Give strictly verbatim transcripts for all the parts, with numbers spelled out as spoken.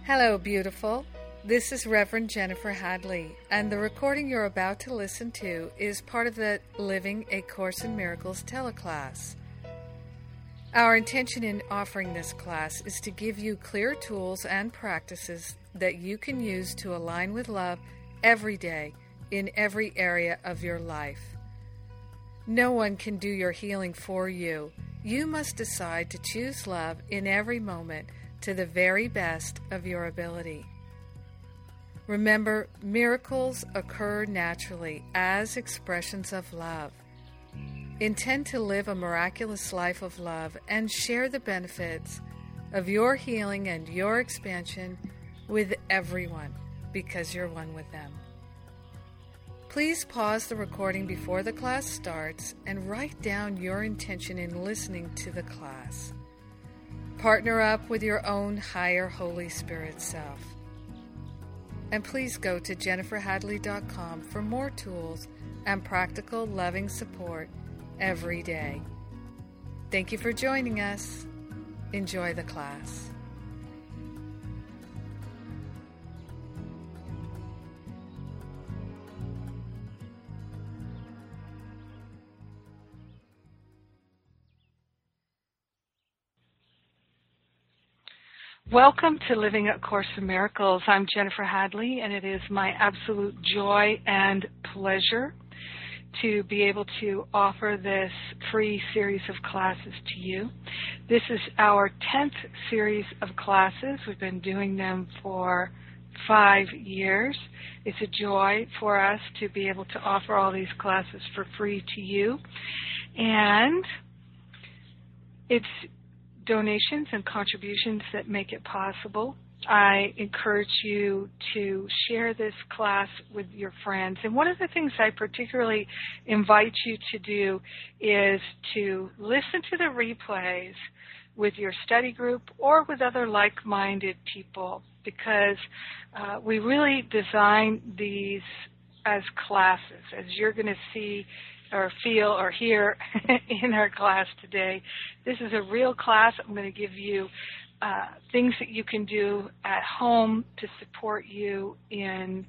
Hello, beautiful. This is Reverend Jennifer Hadley, and the recording you're about to listen to is part of the Living A Course in Miracles teleclass. Our intention in offering this class is to give you clear tools and practices that you can use to align with love every day in every area of your life. No one can do your healing for you. You must decide to choose love in every moment to the very best of your ability. Remember, miracles occur naturally as expressions of love. Intend to live a miraculous life of love and share the benefits of your healing and your expansion with everyone because you're one with them. Please pause the recording before the class starts and write down your intention in listening to the class. Partner up with your own higher Holy Spirit self. And please go to jennifer hadley dot com for more tools and practical loving support every day. Thank you for joining us. Enjoy the class. Welcome to Living A Course in Miracles. I'm Jennifer Hadley, and it is my absolute joy and pleasure to be able to offer this free series of classes to you. This is our tenth series of classes. We've been doing them for five years. It's a joy for us to be able to offer all these classes for free to you. And it's donations and contributions that make it possible. I encourage you to share this class with your friends. And one of the things I particularly invite you to do is to listen to the replays with your study group or with other like-minded people, because uh, we really design these as classes, as you're going to see or feel or hear in our class today. This is a real class. I'm going to give you uh, things that you can do at home to support you in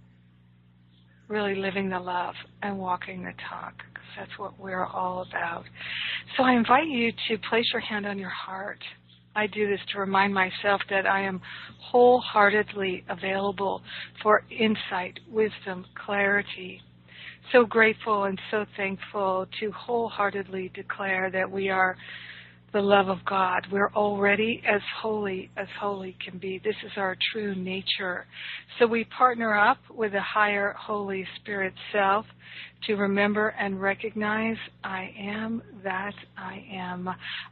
really living the love and walking the talk, because that's what we're all about. So I invite you to place your hand on your heart. I do this to remind myself that I am wholeheartedly available for insight, wisdom, clarity. So grateful and so thankful to wholeheartedly declare that we are the love of God. We're already as holy as holy can be. This is our true nature. So we partner up with a higher Holy Spirit self to remember and recognize I am that I am.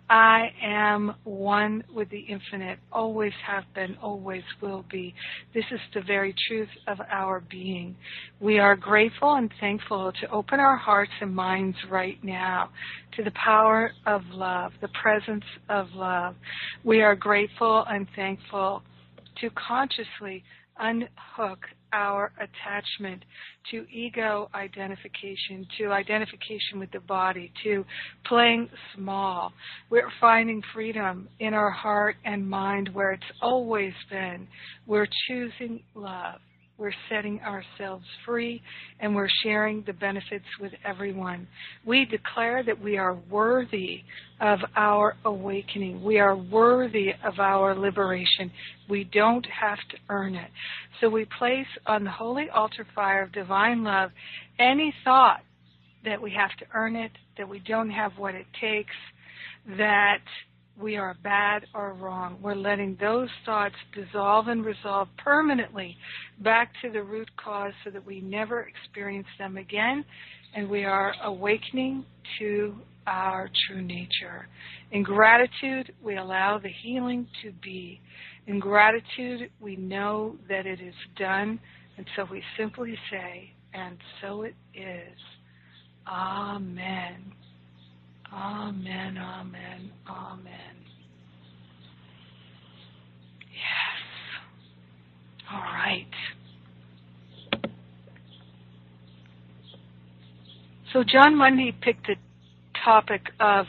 I am one with the infinite, always have been, always will be. This is the very truth of our being. We are grateful and thankful to open our hearts and minds right now to the power of love, the presence of love. We are grateful and thankful to consciously unhook our attachment to ego identification, to identification with the body, to playing small. We're finding freedom in our heart and mind where it's always been. We're choosing love. We're setting ourselves free, and we're sharing the benefits with everyone. We declare that we are worthy of our awakening. We are worthy of our liberation. We don't have to earn it. So we place on the holy altar fire of divine love any thought that we have to earn it, that we don't have what it takes, that we are bad or wrong. We're letting those thoughts dissolve and resolve permanently back to the root cause so that we never experience them again, and we are awakening to our true nature. In gratitude, we allow the healing to be. In gratitude, we know that it is done, and so we simply say, and so it is. Amen. Amen, amen, amen. Yes. All right. So John Mundy picked the topic of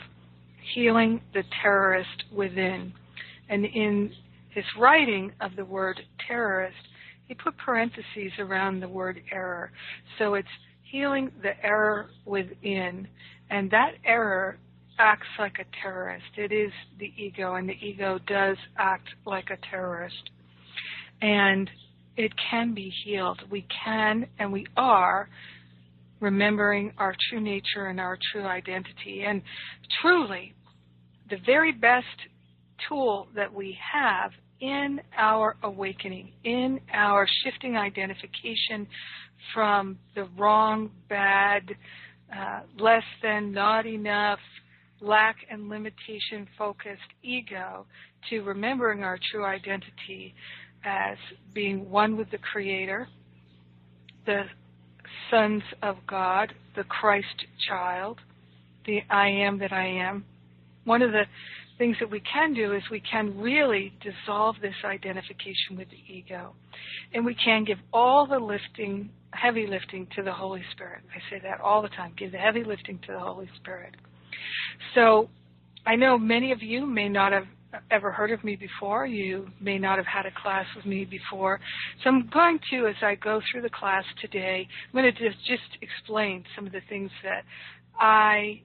healing the terrorist within. And in his writing of the word terrorist, he put parentheses around the word error. So it's healing the error within, and that error acts like a terrorist. It is the ego, and the ego does act like a terrorist. And it can be healed. We can, and we are, remembering our true nature and our true identity. And truly, the very best tool that we have in our awakening, in our shifting identification from the wrong, bad, uh, less than, not enough, lack and limitation focused ego, to remembering our true identity as being one with the Creator, the sons of God, the Christ child, the I am that I am. One of the things that we can do is we can really dissolve this identification with the ego. And we can give all the lifting, heavy lifting to the Holy Spirit. I say that all the time. Give the heavy lifting to the Holy Spirit. So I know many of you may not have ever heard of me before. You may not have had a class with me before. So I'm going to, as I go through the class today, I'm going to just, just explain some of the things that I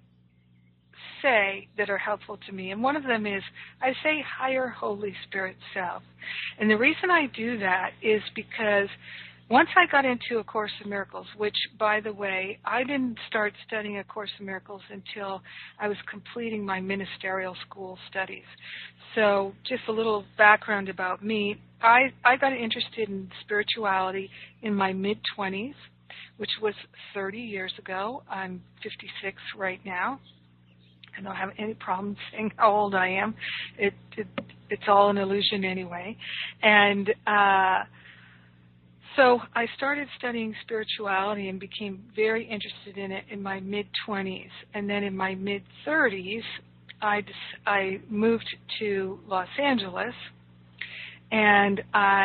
say that are helpful to me. And one of them is I say higher Holy Spirit self. And the reason I do that is because once I got into A Course in Miracles, which, by the way, I didn't start studying A Course in Miracles until I was completing my ministerial school studies. So just a little background about me. I, I got interested in spirituality in my mid-twenties, which was thirty years ago. I'm fifty-six right now. I don't have any problem saying how old I am. It, it it's all an illusion anyway. And uh, so I started studying spirituality and became very interested in it in my mid-twenties. And then in my mid-thirties, I, I moved to Los Angeles, and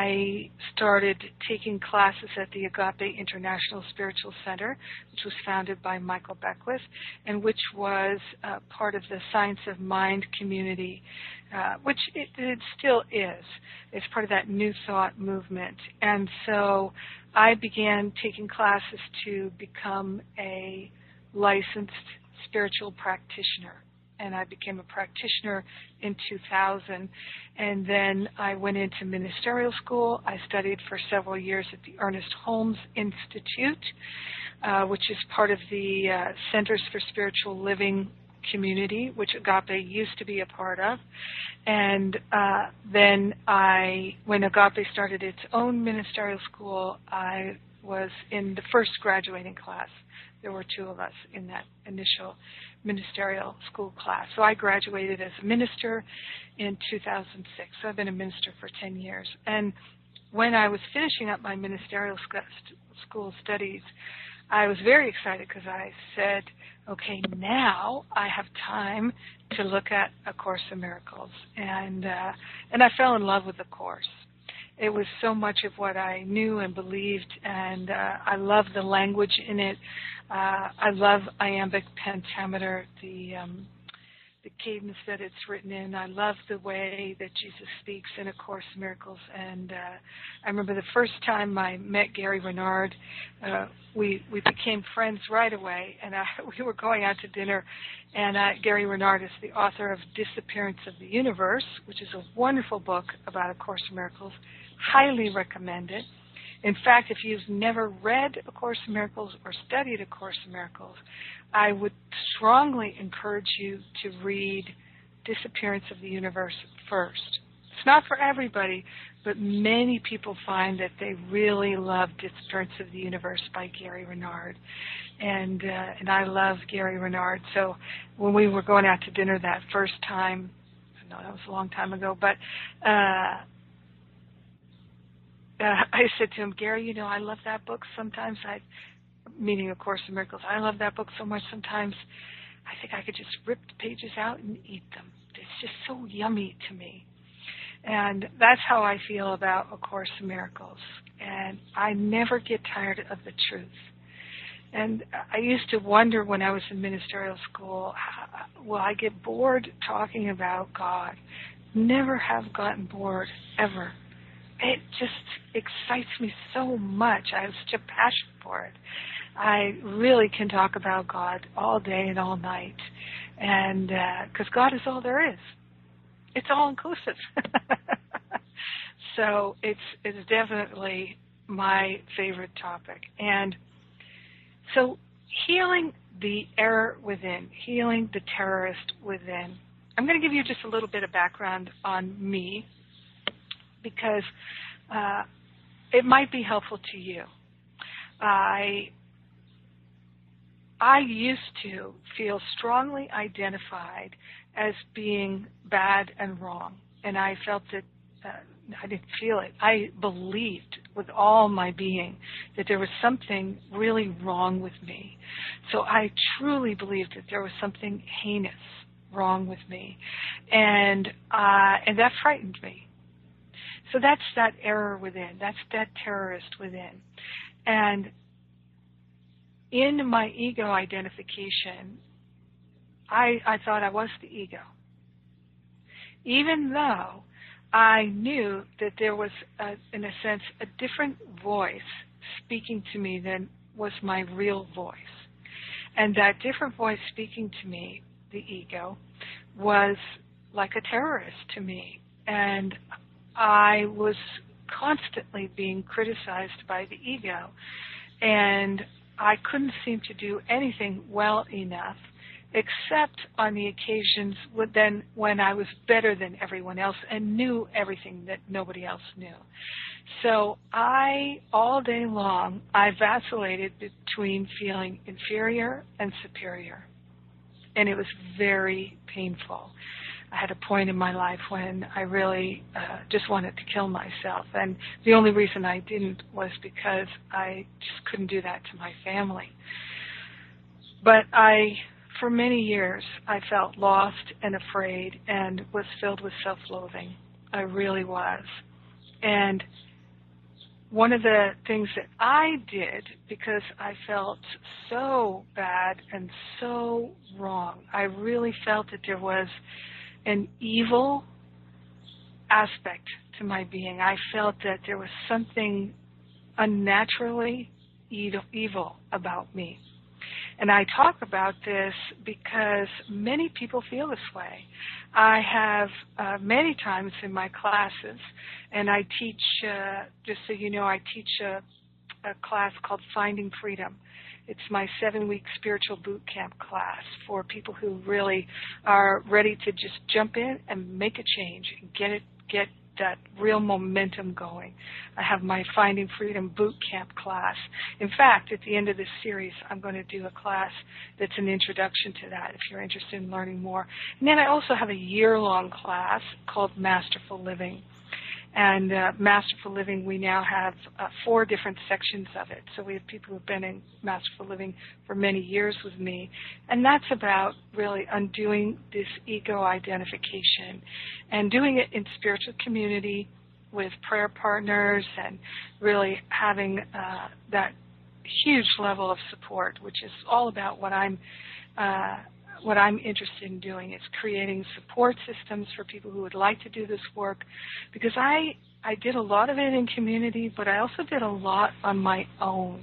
I started taking classes at the Agape International Spiritual Center, which was founded by Michael Beckwith, and which was uh, part of the Science of Mind community, uh, which it, it still is. It's part of that New Thought movement. And so I began taking classes to become a licensed spiritual practitioner. And I became a practitioner in two thousand. And then I went into ministerial school. I studied for several years at the Ernest Holmes Institute, uh, which is part of the uh, Centers for Spiritual Living community, which Agape used to be a part of. And uh, then I, when Agape started its own ministerial school, I was in the first graduating class. There were two of us in that initial ministerial school class. So I graduated as a minister in two thousand six. So I've been a minister for ten years. And when I was finishing up my ministerial school studies, I was very excited because I said, okay, now I have time to look at A Course in Miracles. And, uh, and I fell in love with the Course. It was so much of what I knew and believed, and uh, I love the language in it. Uh, I love iambic pentameter, the um, the cadence that it's written in. I love the way that Jesus speaks in A Course in Miracles. And uh, I remember the first time I met Gary Renard, uh, we we became friends right away, and I, we were going out to dinner. And uh, Gary Renard is the author of Disappearance of the Universe, which is a wonderful book about A Course in Miracles. Highly recommend it. In fact, if you've never read A Course in Miracles or studied A Course in Miracles, I would strongly encourage you to read Disappearance of the Universe first. It's not for everybody, but many people find that they really love Disappearance of the Universe by Gary Renard. And uh, and I love Gary Renard. So when we were going out to dinner that first time, I know that was a long time ago, but uh, Uh, I said to him, Gary, you know, I love that book. Sometimes I, meaning A Course in Miracles, I love that book so much sometimes I think I could just rip the pages out and eat them. It's just so yummy to me. And that's how I feel about A Course in Miracles. And I never get tired of the truth. And I used to wonder when I was in ministerial school, will I get bored talking about God? Never have gotten bored, ever. it just excites me so much. I have such a passion for it. I really can talk about God all day and all night, and because uh, God is all there is. It's all inclusive. So it's it's definitely my favorite topic. And so healing the error within, healing the terrorist within. I'm going to give you just a little bit of background on me because uh, it might be helpful to you. I I used to feel strongly identified as being bad and wrong, and I felt that uh, I didn't feel it. I believed with all my being that there was something really wrong with me. So I truly believed that there was something heinous wrong with me, and uh, and that frightened me. So that's that error within. That's that terrorist within, and in my ego identification, I, I thought I was the ego. Even though I knew that there was, a, in a sense, a different voice speaking to me than was my real voice. And that different voice speaking to me, the ego, was like a terrorist to me. And I was constantly being criticized by the ego. And I couldn't seem to do anything well enough, except on the occasions then when I was better than everyone else and knew everything that nobody else knew. So I, all day long, I vacillated between feeling inferior and superior. And it was very painful. I had a point in my life when I really uh, just wanted to kill myself. And the only reason I didn't was because I just couldn't do that to my family. But I, for many years, I felt lost and afraid and was filled with self-loathing. I really was. And one of the things that I did, because I felt so bad and so wrong, I really felt that there was an evil aspect to my being. I felt that there was something unnaturally evil about me. And I talk about this because many people feel this way. I have uh, many times in my classes, and I teach, uh, just so you know, I teach a, a class called Finding Freedom. It's my seven-week spiritual boot camp class for people who really are ready to just jump in and make a change and get it, get that real momentum going. I have my Finding Freedom boot camp class. In fact, at the end of this series, I'm going to do a class that's an introduction to that if you're interested in learning more. And then I also have a year-long class called Masterful Living. And uh, Masterful Living, we now have uh, four different sections of it. So we have people who have been in Masterful Living for many years with me. And that's about really undoing this ego identification and doing it in spiritual community with prayer partners and really having uh, that huge level of support, which is all about what I'm uh, what I'm interested in doing is creating support systems for people who would like to do this work, because I, I did a lot of it in community, but I also did a lot on my own.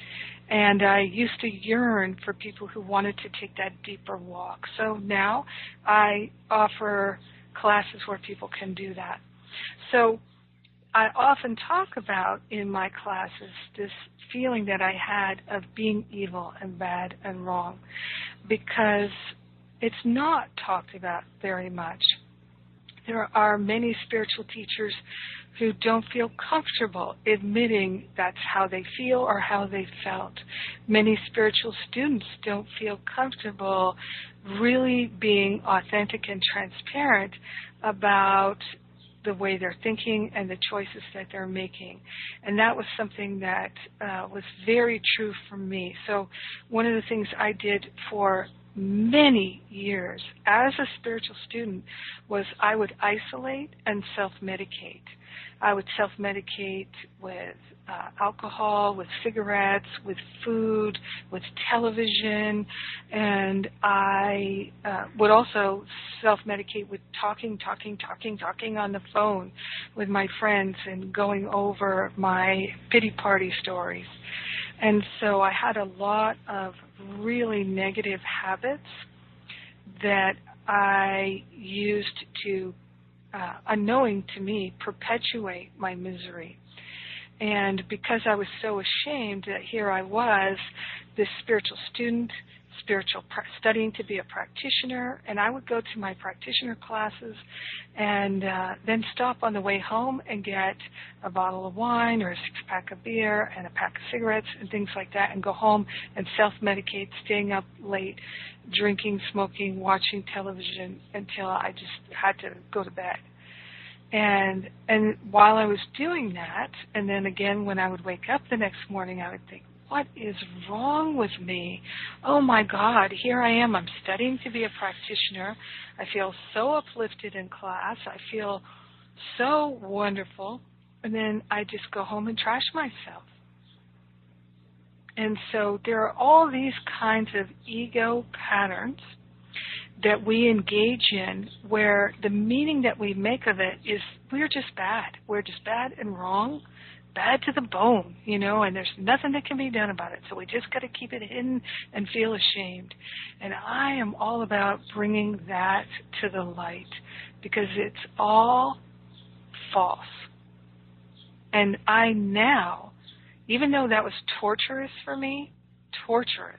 And I used to yearn for people who wanted to take that deeper walk. So now I offer classes where people can do that. So I often talk about in my classes this feeling that I had of being evil and bad and wrong, because it's not talked about very much. There are many spiritual teachers who don't feel comfortable admitting that's how they feel or how they felt. Many spiritual students don't feel comfortable really being authentic and transparent about the way they're thinking and the choices that they're making. And that was something that uh, was very true for me. So one of the things I did for many years as a spiritual student was I would isolate and self-medicate. I would self-medicate with uh, alcohol, with cigarettes, with food, with television, and I uh, would also self-medicate with talking, talking, talking, talking on the phone with my friends and going over my pity party stories. And so I had a lot of really negative habits that I used to, uh, unknowing to me, perpetuate my misery. And because I was so ashamed that here I was, this spiritual student, spiritual studying to be a practitioner, and I would go to my practitioner classes and uh, then stop on the way home and get a bottle of wine or a six-pack of beer and a pack of cigarettes and things like that and go home and self-medicate, staying up late, drinking, smoking, watching television until I just had to go to bed. And and while I was doing that, and then again when I would wake up the next morning, I would think, what is wrong with me? Oh my God, here I am. I'm studying to be a practitioner. I feel so uplifted in class. I feel so wonderful. And then I just go home and trash myself. And so there are all these kinds of ego patterns that we engage in where the meaning that we make of it is we're just bad. We're just bad and wrong. Bad to the bone, you know, and there's nothing that can be done about it. So we just got to keep it hidden and feel ashamed. And I am all about bringing that to the light because it's all false. And I now, even though that was torturous for me, torturous,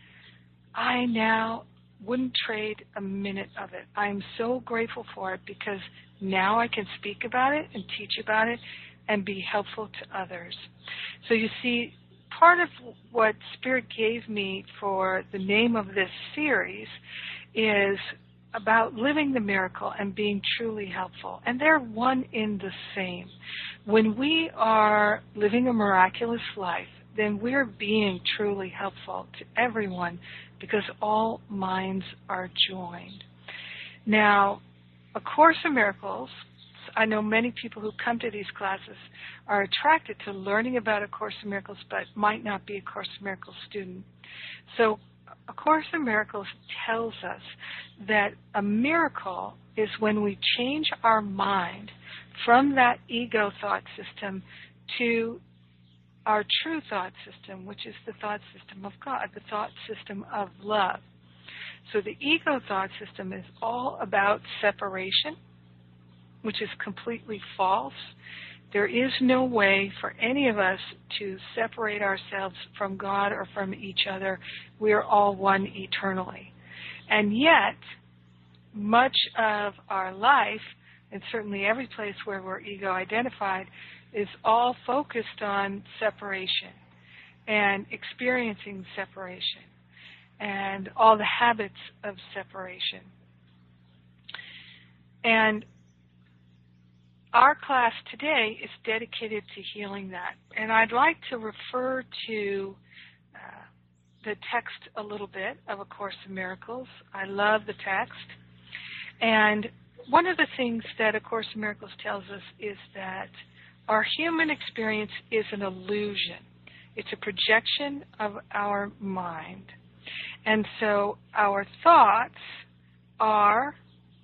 I now wouldn't trade a minute of it. I'm so grateful for it because now I can speak about it and teach about it and be helpful to others. So you see, part of what Spirit gave me for the name of this series is about living the miracle and being truly helpful. And they're one in the same. When we are living a miraculous life, then we're being truly helpful to everyone because all minds are joined. Now, A Course in Miracles, I know many people who come to these classes are attracted to learning about A Course in Miracles but might not be a Course in Miracles student. So A Course in Miracles tells us that a miracle is when we change our mind from that ego thought system to our true thought system, which is the thought system of God, the thought system of love. So the ego thought system is all about separation, which is completely false. There is no way for any of us to separate ourselves from God or from each other. We are all one eternally. And yet, much of our life, and certainly every place where we're ego identified, is all focused on separation and experiencing separation and all the habits of separation. And our class today is dedicated to healing that. And I'd like to refer to uh, the text a little bit of A Course in Miracles. I love the text. And one of the things that A Course in Miracles tells us is that our human experience is an illusion. It's a projection of our mind. And so our thoughts are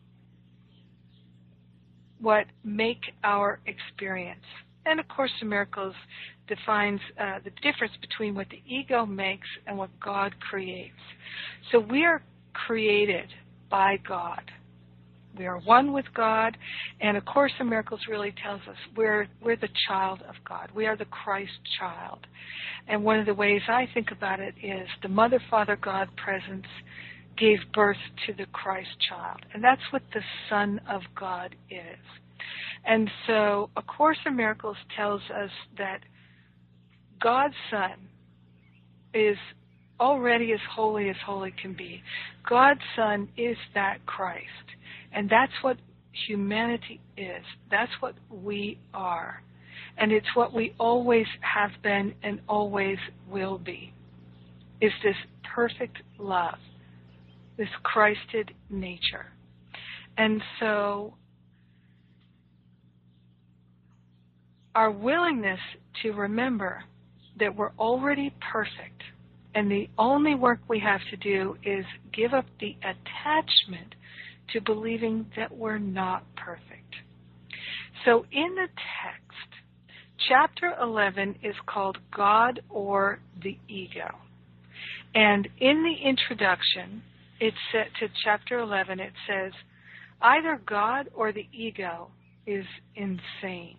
what make our experience. And A Course in Miracles defines uh, the difference between what the ego makes and what God creates. So we are created by God. We are one with God, and A Course in Miracles really tells us we're, we're the child of God. We are the Christ child. And one of the ways I think about it is the Mother, Father, God presence gave birth to the Christ child. And that's what the Son of God is. And so A Course in Miracles tells us that God's Son is already as holy as holy can be. God's Son is that Christ. And that's what humanity is. That's what we are. And it's what we always have been and always will be, is this perfect love. this Christed nature. And so our willingness to remember that we're already perfect, and the only work we have to do is give up the attachment to believing that we're not perfect. So in the text, chapter eleven is called God or the Ego. And in the introduction, it's set to chapter eleven, it says, either God or the ego is insane.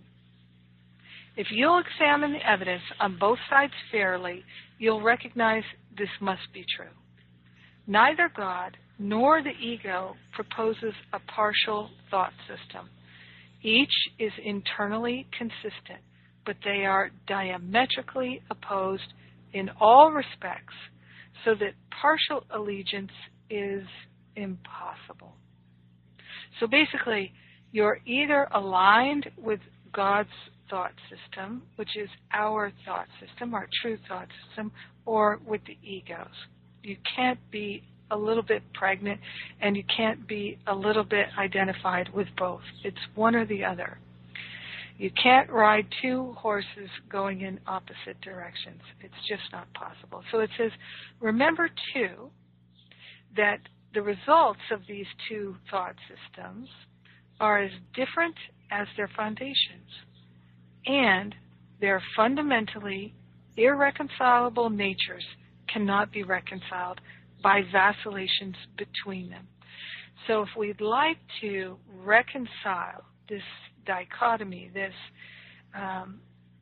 If you'll examine the evidence on both sides fairly, you'll recognize this must be true. Neither God nor the ego proposes a partial thought system. Each is internally consistent, but they are diametrically opposed in all respects, so that partial allegiance is impossible. So basically, you're either aligned with God's thought system, which is our thought system, our true thought system, or with the ego's. You can't be a little bit pregnant, and you can't be a little bit identified with both. It's one or the other. You can't ride two horses going in opposite directions. It's just not possible. So it says, remember too, that the results of these two thought systems are as different as their foundations, and their fundamentally irreconcilable natures cannot be reconciled by vacillations between them. So if we'd like to reconcile this dichotomy, this um,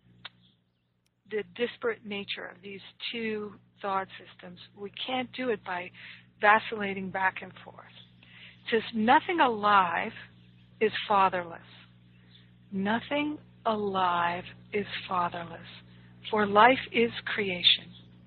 the disparate nature of these two thought systems, we can't do it by vacillating back and forth. It says, nothing alive is fatherless. Nothing alive is fatherless, for life is creation.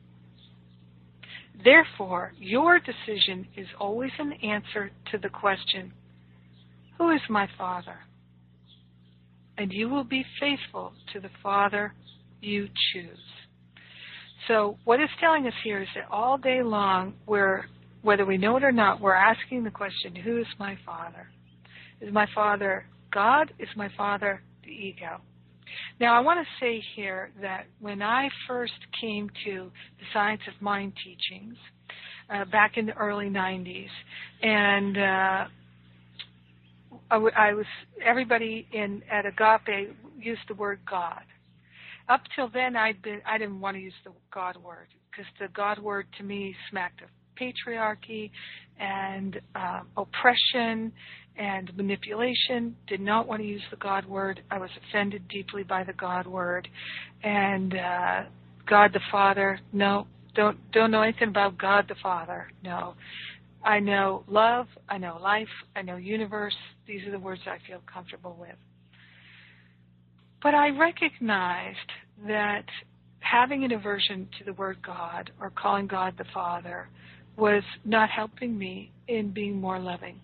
Therefore, your decision is always an answer to the question, who is my father? And you will be faithful to the father you choose. So what it's telling us here is that all day long, we're, whether we know it or not, we're asking the question, who is my father? Is my father God? Is my father the ego? Now, I want to say here that when I first came to the Science of Mind teachings uh, back in the early nineties, and uh, I, w- I was everybody in at Agape used the word God. Up till then, I'd been I didn't want to use the God word because the God word to me smacked of patriarchy and uh, oppression and manipulation. Did not want to use the God word. I was offended deeply by the God word. And uh, God the Father, no, don't don't know anything about God the Father, no. I know love, I know life, I know universe. These are the words I feel comfortable with. But I recognized that having an aversion to the word God or calling God the Father was not helping me in being more loving.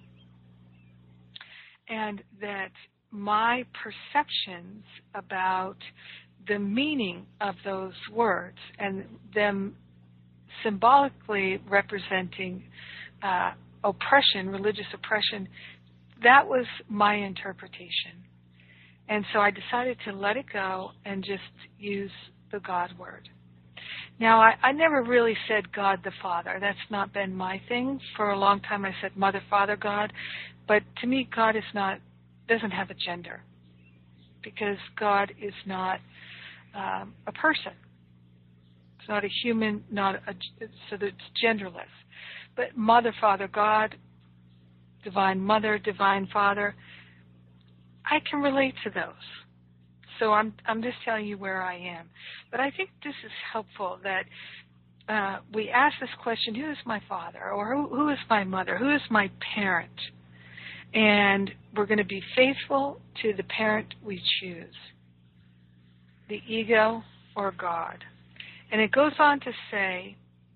And that my perceptions about the meaning of those words and them symbolically representing uh, oppression, religious oppression, that was my interpretation. And so I decided to let it go and just use the God word. Now, I, I never really said God the Father. That's not been my thing. For a long time I said Mother, Father, God. But to me, God is not, doesn't have a gender, because God is not um, a person. It's not a human, not a, so that it's genderless. But Mother, Father, God, Divine Mother, Divine Father, I can relate to those. So I'm I'm just telling you where I am. But I think this is helpful that uh, we ask this question, who is my father? Or who, who is my mother? Who is my parent? And we're going to be faithful to the parent we choose, the ego or God. And it goes on to say,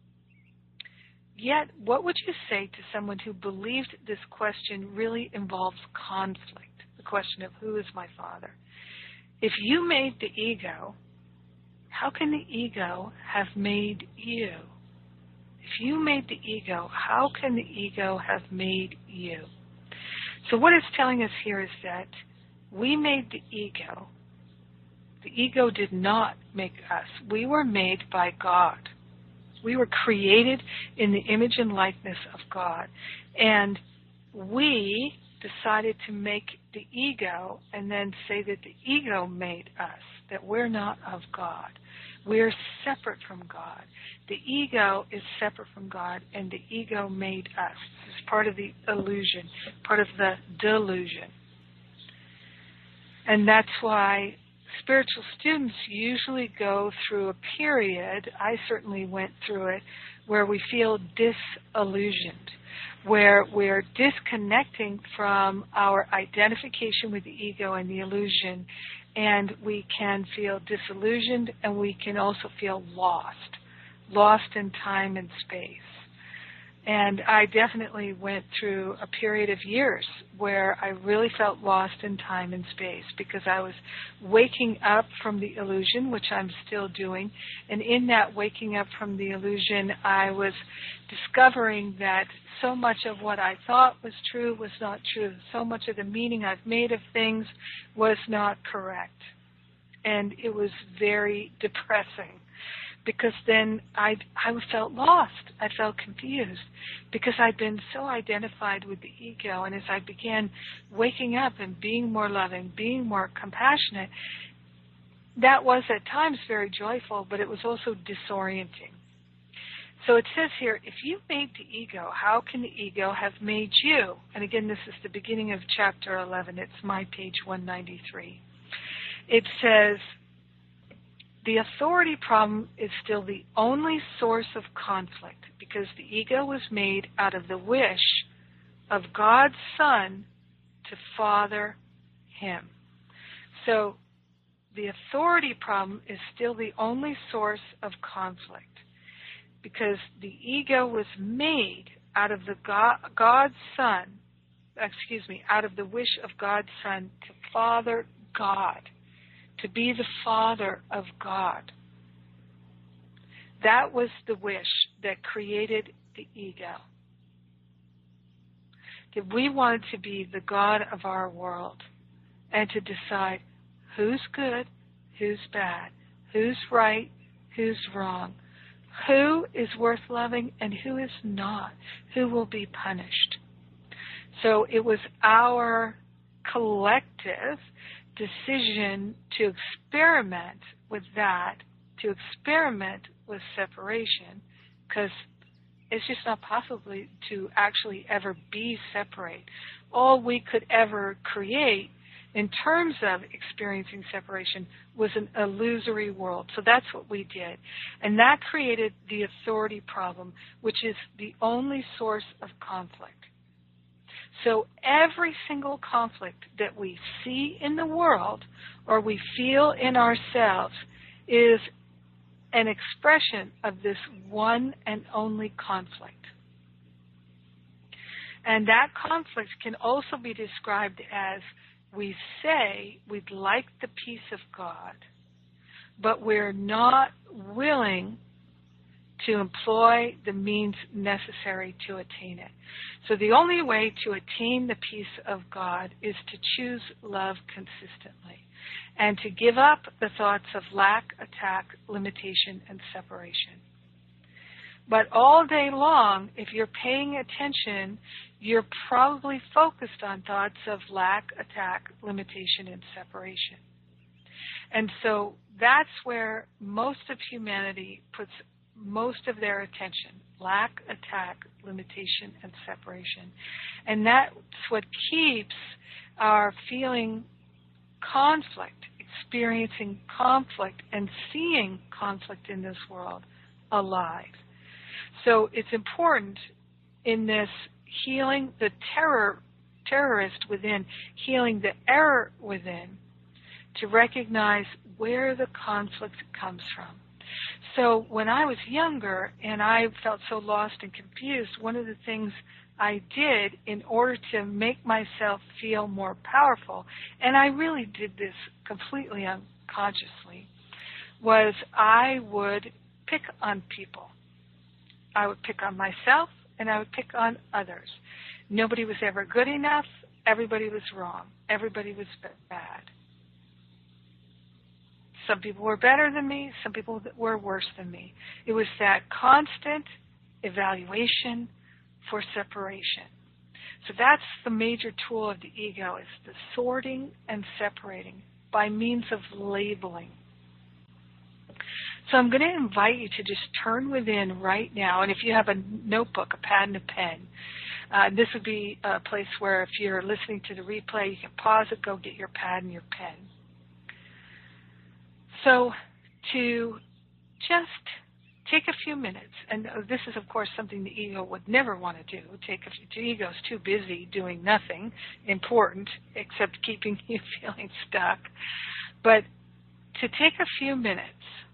yet what would you say to someone who believed this question really involves conflict, the question of who is my father? If you made the ego, how can the ego have made you? If you made the ego, how can the ego have made you? So what it's telling us here is that we made the ego. The ego did not make us. We were made by God. We were created in the image and likeness of God. And we decided to make the ego and then say that the ego made us, that we're not of God. We're separate from God. The ego is separate from God, and the ego made us. This is part of the illusion, part of the delusion. And that's why spiritual students usually go through a period, I certainly went through it, where we feel disillusioned, where we're disconnecting from our identification with the ego and the illusion, and we can feel disillusioned, and we can also feel lost, lost in time and space. And I definitely went through a period of years where I really felt lost in time and space because I was waking up from the illusion, which I'm still doing. And in that waking up from the illusion, I was discovering that so much of what I thought was true was not true. So much of the meaning I've made of things was not correct. And it was very depressing. Because then I I felt lost. I felt confused because I'd been so identified with the ego. And as I began waking up and being more loving, being more compassionate, that was at times very joyful, but it was also disorienting. So it says here, if you made the ego, how can the ego have made you? And again, this is the beginning of chapter eleven. It's my page one ninety-three. It says, the authority problem is still the only source of conflict because the ego was made out of the wish of God's Son to father him. So the authority problem is still the only source of conflict because the ego was made out of the God, God's Son, excuse me, out of the wish of God's Son to father God, to be the Father of God. That was the wish that created the ego. That we wanted to be the God of our world and to decide who's good, who's bad, who's right, who's wrong, who is worth loving and who is not, who will be punished. So it was our collective decision to experiment with that, to experiment with separation, because it's just not possible to actually ever be separate. All we could ever create in terms of experiencing separation was an illusory world. So that's what we did. And that created the authority problem, which is the only source of conflict. So every single conflict that we see in the world or we feel in ourselves is an expression of this one and only conflict. And that conflict can also be described as we say we'd like the peace of God, but we're not willing to employ the means necessary to attain it. So the only way to attain the peace of God is to choose love consistently and to give up the thoughts of lack, attack, limitation, and separation. But all day long, if you're paying attention, you're probably focused on thoughts of lack, attack, limitation, and separation. And so that's where most of humanity puts most of their attention: lack, attack, limitation, and separation. And that's what keeps our feeling conflict, experiencing conflict, and seeing conflict in this world alive. So it's important in this healing the terror, terrorist within, healing the error within, to recognize where the conflict comes from. So when I was younger and I felt so lost and confused, one of the things I did in order to make myself feel more powerful, and I really did this completely unconsciously, was I would pick on people. I would pick on myself, and I would pick on others. Nobody was ever good enough. Everybody was wrong. Everybody was bad. Some people were better than me. Some people were worse than me. It was that constant evaluation for separation. So that's the major tool of the ego, is the sorting and separating by means of labeling. So I'm going to invite you to just turn within right now, and if you have a notebook, a pad, and a pen, uh, this would be a place where if you're listening to the replay, you can pause it, go get your pad and your pen. So to just take a few minutes, and this is, of course, something the ego would never want to do. Take a few, the ego's too busy doing nothing important except keeping you feeling stuck. But to take a few minutes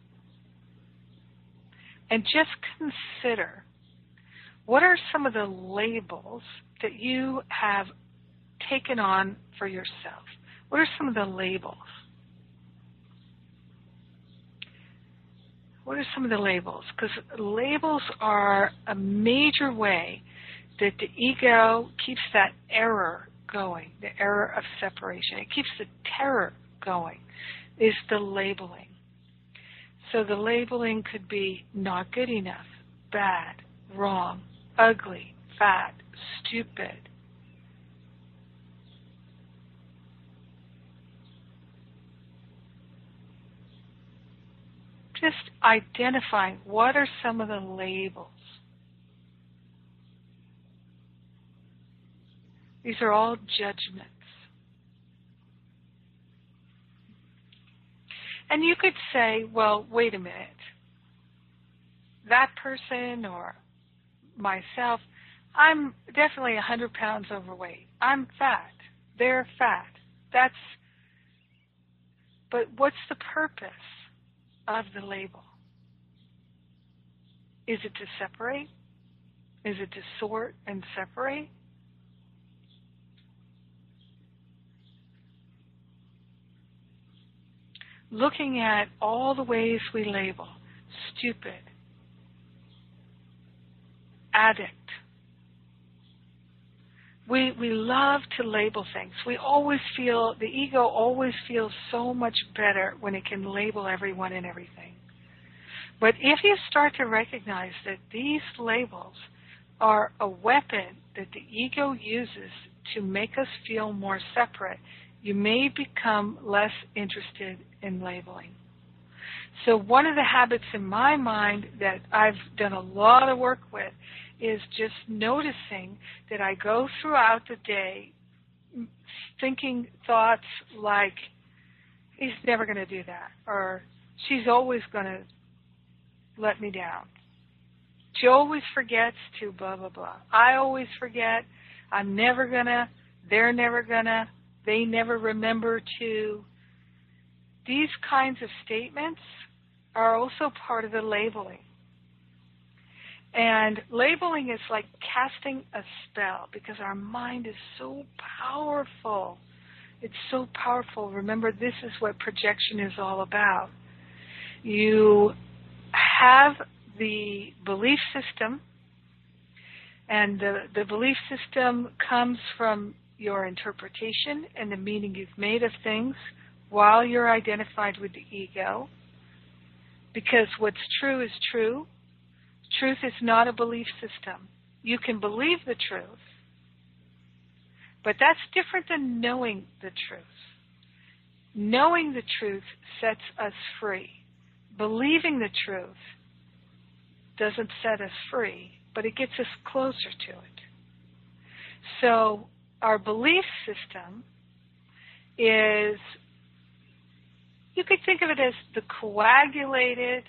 and just consider, what are some of the labels that you have taken on for yourself? What are some of the labels? What are some of the labels? Because labels are a major way that the ego keeps that error going, the error of separation. It keeps the terror going, is the labeling. So the labeling could be not good enough, bad, wrong, ugly, fat, stupid. Just identifying what are some of the labels. These are all judgments. And you could say, well, wait a minute. That person or myself, I'm definitely one hundred pounds overweight. I'm fat. They're fat. That's, but what's the purpose of the label? Is it to separate? Is it to sort and separate? Looking at all the ways we label: stupid, addict. We we love to label things. We always feel, the ego always feels so much better when it can label everyone and everything. But if you start to recognize that these labels are a weapon that the ego uses to make us feel more separate, you may become less interested in labeling. So one of the habits in my mind that I've done a lot of work with is just noticing that I go throughout the day thinking thoughts like, he's never going to do that, or she's always going to let me down. She always forgets to blah, blah, blah. I always forget. I'm never going to. They're never going to. They never remember to. These kinds of statements are also part of the labeling. And labeling is like casting a spell, because our mind is so powerful. It's so powerful. Remember, this is what projection is all about. You have the belief system, and the, the belief system comes from your interpretation and the meaning you've made of things while you're identified with the ego. Because what's true is true. Truth is not a belief system. You can believe the truth, but that's different than knowing the truth. Knowing the truth sets us free. Believing the truth doesn't set us free, but it gets us closer to it. So our belief system is, you could think of it as the coagulated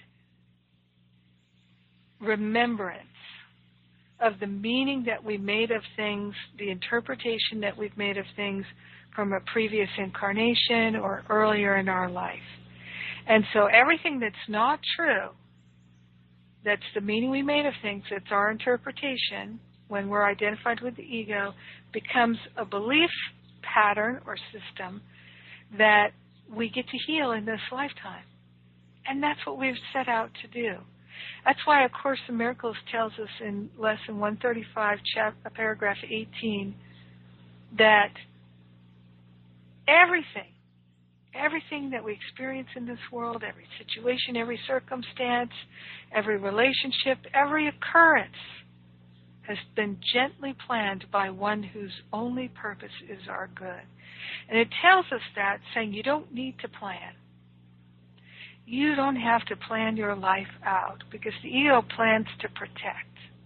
remembrance of the meaning that we made of things, the interpretation that we've made of things from a previous incarnation or earlier in our life. And so everything that's not true, that's the meaning we made of things, that's our interpretation, when we're identified with the ego, becomes a belief pattern or system that we get to heal in this lifetime. And that's what we've set out to do. That's why A Course in Miracles tells us in Lesson one thirty-five, chapter, paragraph eighteen, that everything, everything that we experience in this world, every situation, every circumstance, every relationship, every occurrence has been gently planned by one whose only purpose is our good. And it tells us that, saying you don't need to plan. You don't have to plan your life out because the ego plans to protect.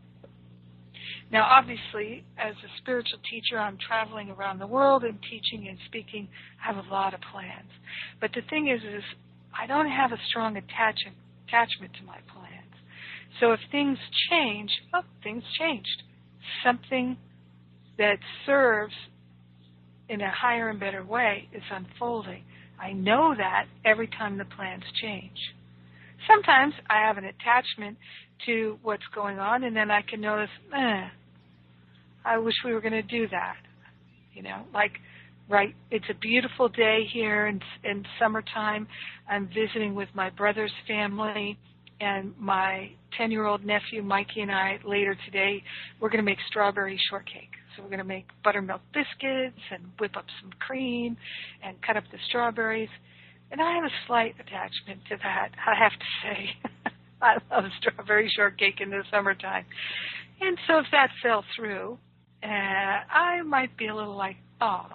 Now, obviously, as a spiritual teacher, I'm traveling around the world and teaching and speaking. I have a lot of plans. But the thing is, is I don't have a strong attachment, attachment to my plans. So if things change, oh, things changed. Something that serves in a higher and better way is unfolding. I know that every time the plans change. Sometimes I have an attachment to what's going on, and then I can notice, eh, I wish we were going to do that. You know, like, right, it's a beautiful day here in, in summertime. I'm visiting with my brother's family, and my ten-year-old nephew, Mikey, and I, later today, we're going to make strawberry shortcake. So we're going to make buttermilk biscuits and whip up some cream and cut up the strawberries. And I have a slight attachment to that, I have to say. I love strawberry shortcake in the summertime. And so if that fell through, uh, I might be a little like, oh,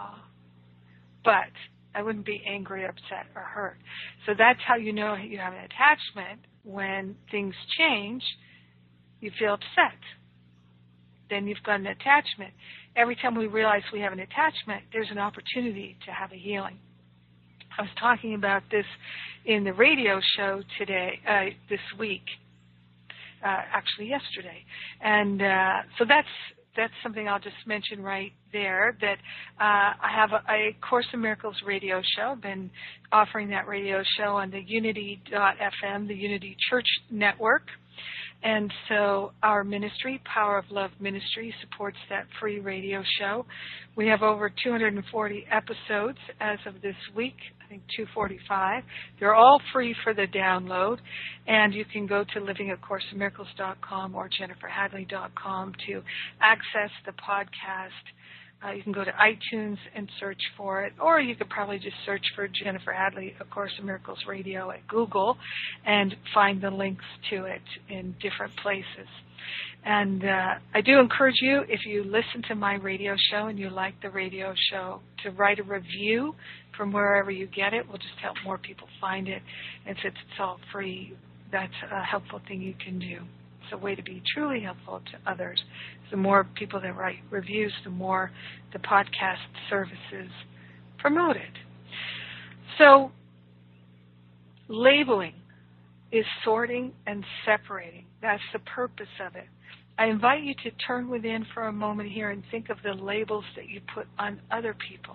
but I wouldn't be angry, upset, or hurt. So that's how you know you have an attachment. When things change, you feel upset. Then you've got an attachment. Every time we realize we have an attachment, there's an opportunity to have a healing. I was talking about this in the radio show today, uh, this week, uh, actually yesterday. And uh, so that's that's something I'll just mention right there, that uh, I have a, a Course in Miracles radio show. I've been offering that radio show on the Unity dot F M, the Unity Church Network. And so our ministry, Power of Love Ministry, supports that free radio show. We have over two hundred forty episodes as of this week, I think two forty-five. They're all free for the download. And you can go to living a course in miracles dot com or jennifer hadley dot com to access the podcast. Uh, you can go to iTunes and search for it, or you could probably just search for Jennifer Hadley, A Course in Miracles Radio at Google, and find the links to it in different places. And uh, I do encourage you, if you listen to my radio show and you like the radio show, to write a review from wherever you get it. We'll just help more people find it. And since it's all free, that's a helpful thing you can do. It's a way to be truly helpful to others. The more people that write reviews, the more the podcast services promoted. So labeling is sorting and separating. That's the purpose of it. I invite you to turn within for a moment here and think of the labels that you put on other people.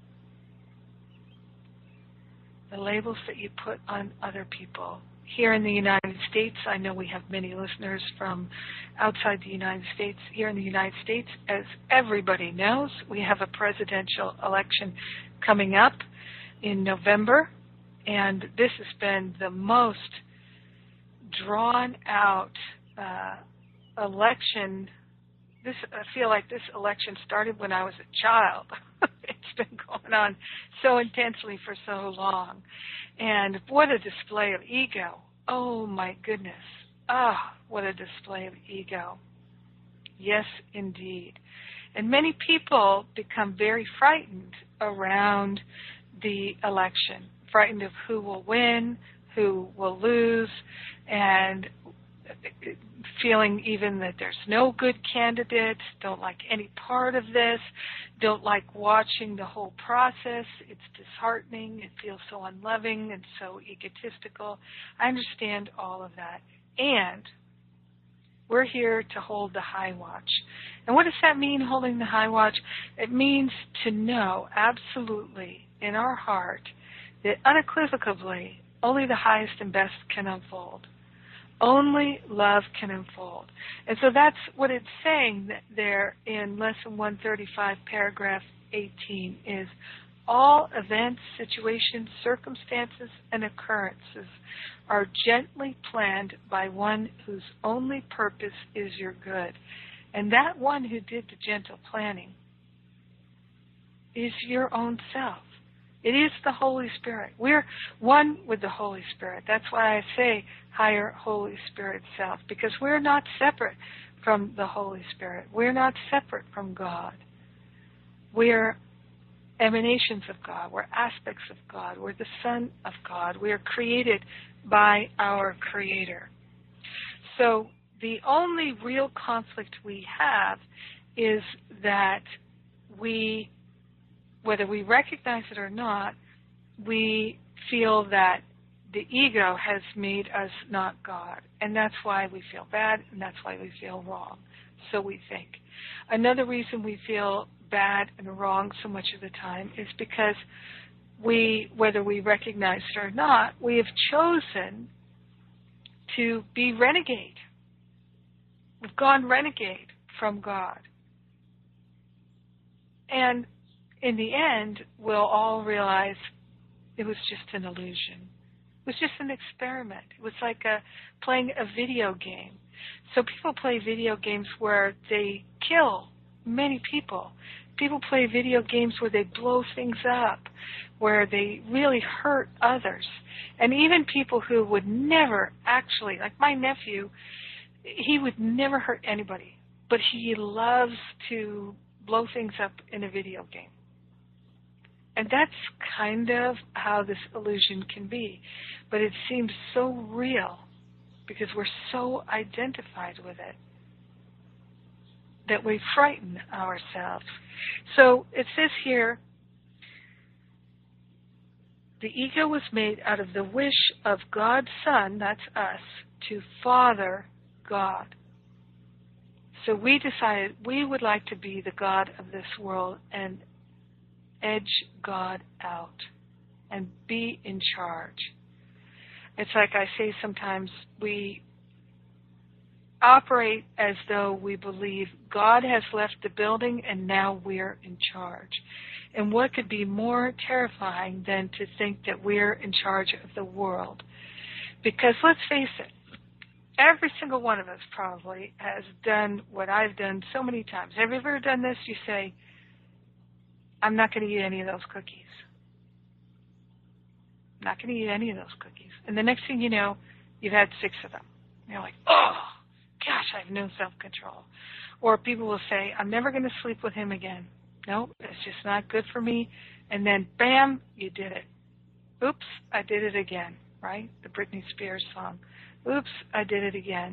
The labels that you put on other people. Here in the United States, I know we have many listeners from outside the United States. Here in the United States, as everybody knows, we have a presidential election coming up in November, and this has been the most drawn out uh, election. This I feel like this election started when I was a child. It's been going on so intensely for so long. And what a display of ego. Oh, my goodness. Ah, oh, what a display of ego. Yes, indeed. And many people become very frightened around the election, frightened of who will win, who will lose, and feeling even that there's no good candidate, don't like any part of this, don't like watching the whole process. It's disheartening. It feels so unloving and so egotistical. I understand all of that. And we're here to hold the high watch. And what does that mean, holding the high watch? It means to know absolutely in our heart that unequivocally only the highest and best can unfold. Only love can unfold. And so that's what it's saying there in Lesson one thirty-five, paragraph eighteen, is all events, situations, circumstances, and occurrences are gently planned by one whose only purpose is your good. And that one who did the gentle planning is your own self. It is the Holy Spirit. We're one with the Holy Spirit. That's why I say higher Holy Spirit self, because we're not separate from the Holy Spirit. We're not separate from God. We're emanations of God. We're aspects of God. We're the Son of God. We are created by our Creator. So the only real conflict we have is that we, whether we recognize it or not, we feel that the ego has made us not God. And that's why we feel bad, and that's why we feel wrong. So we think. Another reason we feel bad and wrong so much of the time is because we, whether we recognize it or not, we have chosen to be renegade. We've gone renegade from God. And in the end, we'll all realize it was just an illusion. It was just an experiment. It was like a, playing a video game. So people play video games where they kill many people. People play video games where they blow things up, where they really hurt others. And even people who would never actually, like my nephew, he would never hurt anybody, but he loves to blow things up in a video game. And that's kind of how this illusion can be. But it seems so real because we're so identified with it that we frighten ourselves. So it says here, the ego was made out of the wish of God's Son, that's us, to father God. So we decided we would like to be the God of this world and edge God out and be in charge. It's like I say sometimes, we operate as though we believe God has left the building and now we're in charge. And what could be more terrifying than to think that we're in charge of the world? Because let's face it, every single one of us probably has done what I've done so many times. Have you ever done this? You say, I'm not going to eat any of those cookies. I'm not going to eat any of those cookies. And the next thing you know, you've had six of them. And you're like, oh, gosh, I have no self-control. Or people will say, I'm never going to sleep with him again. Nope, it's just not good for me. And then, bam, you did it. Oops, I did it again, right? The Britney Spears song. Oops, I did it again.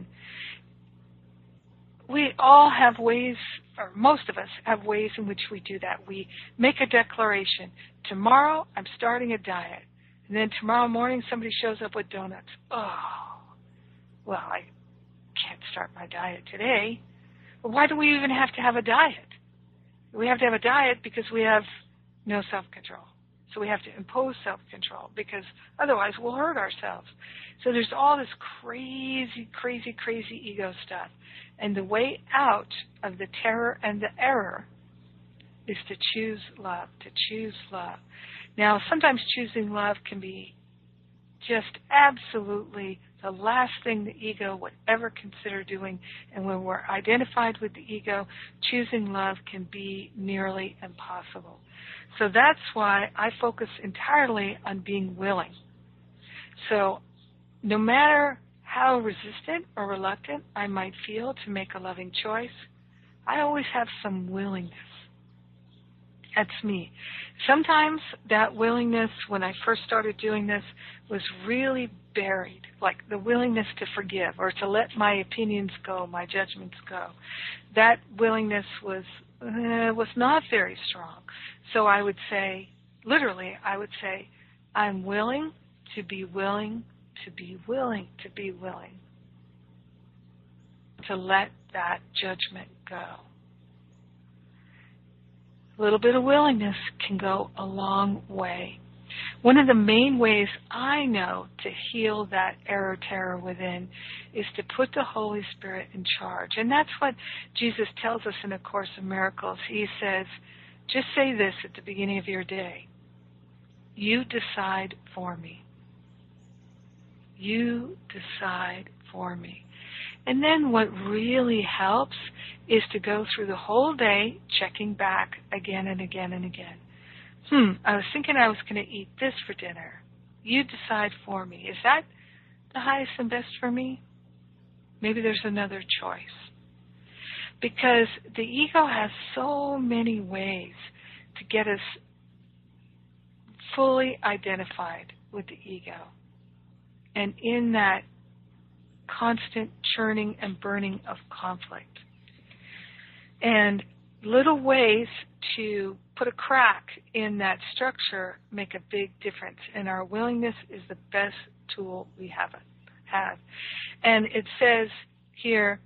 We all have ways, or most of us have ways in which we do that. We make a declaration. Tomorrow, I'm starting a diet. And then tomorrow morning, somebody shows up with donuts. Oh, well, I can't start my diet today. But why do we even have to have a diet? We have to have a diet because we have no self-control. So we have to impose self-control because otherwise we'll hurt ourselves. So there's all this crazy, crazy, crazy ego stuff. And the way out of the terror and the error is to choose love, to choose love. Now, sometimes choosing love can be just absolutely the last thing the ego would ever consider doing. And when we're identified with the ego, choosing love can be nearly impossible. So that's why I focus entirely on being willing. So no matter how resistant or reluctant I might feel to make a loving choice, I always have some willingness. That's me. Sometimes that willingness, when I first started doing this, was really buried, like the willingness to forgive or to let my opinions go, my judgments go. That willingness was uh, was not very strong. So I would say, literally, I would say, I'm willing to be willing to be willing to be willing to let that judgment go. A little bit of willingness can go a long way. One of the main ways I know to heal that error terror within is to put the Holy Spirit in charge. And that's what Jesus tells us in A Course in Miracles. He says, just say this at the beginning of your day. You decide for me. You decide for me. And then what really helps is to go through the whole day checking back again and again and again. Hmm, I was thinking I was going to eat this for dinner. You decide for me. Is that the highest and best for me? Maybe there's another choice. Because the ego has so many ways to get us fully identified with the ego. And in that constant churning and burning of conflict. And little ways to put a crack in that structure make a big difference. And our willingness is the best tool we have. have. And it says here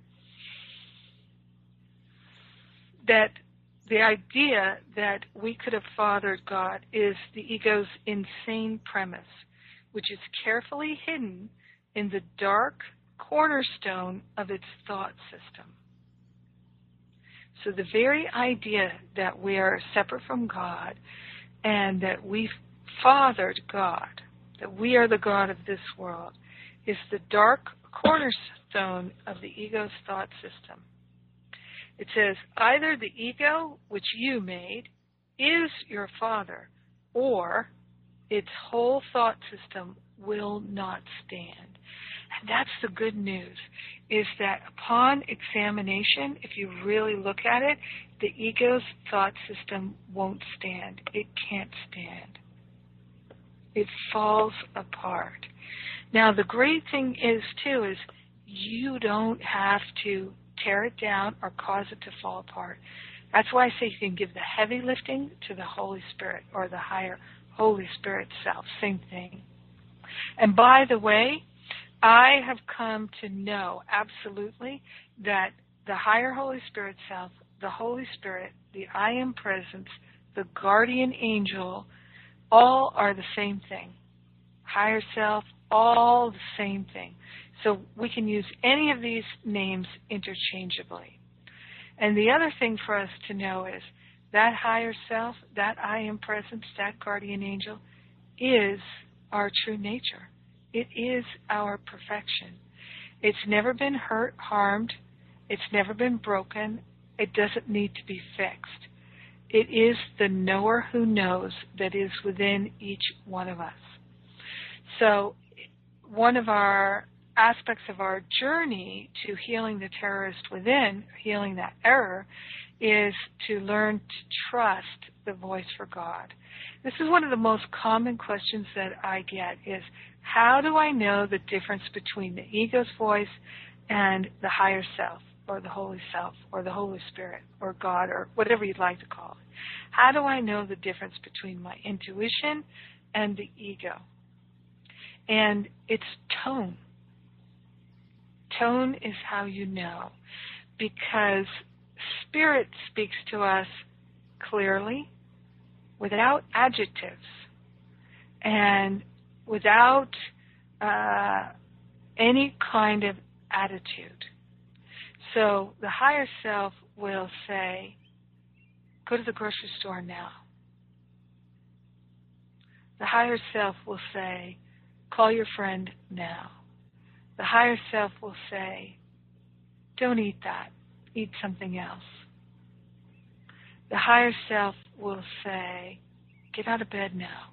that the idea that we could have fathered God is the ego's insane premise, which is carefully hidden in the dark cornerstone of its thought system. So the very idea that we are separate from God and that we fathered God, that we are the God of this world, is the dark cornerstone of the ego's thought system. It says, either the ego, which you made, is your father, or its whole thought system will not stand. And that's the good news, is that upon examination, if you really look at it, the ego's thought system won't stand. It can't stand. It falls apart. Now, the great thing is, too, is you don't have to tear it down or cause it to fall apart. That's why I say you can give the heavy lifting to the Holy Spirit or the higher Holy Spirit self. Same thing. And by the way, I have come to know absolutely that the higher Holy Spirit self, the Holy Spirit, the I Am Presence, the guardian angel, all are the same thing. Higher self, all the same thing. So we can use any of these names interchangeably. And the other thing for us to know is that higher self, that I Am Presence, that guardian angel, is our true nature. It is our perfection. It's never been hurt, harmed. It's never been broken. It doesn't need to be fixed. It is the knower who knows that is within each one of us. So one of our aspects of our journey to healing the terrorist within, healing that error, is to learn to trust the voice for God. This is one of the most common questions that I get is, how do I know the difference between the ego's voice and the higher self, or the Holy Self, or the Holy Spirit, or God, or whatever you'd like to call it? How do I know the difference between my intuition and the ego? And it's tone. Tone is how you know, because Spirit speaks to us clearly, without adjectives, and without uh, any kind of attitude. So the higher self will say, go to the grocery store now. The higher self will say, call your friend now. The higher self will say, don't eat that, eat something else. The higher self will say, get out of bed now.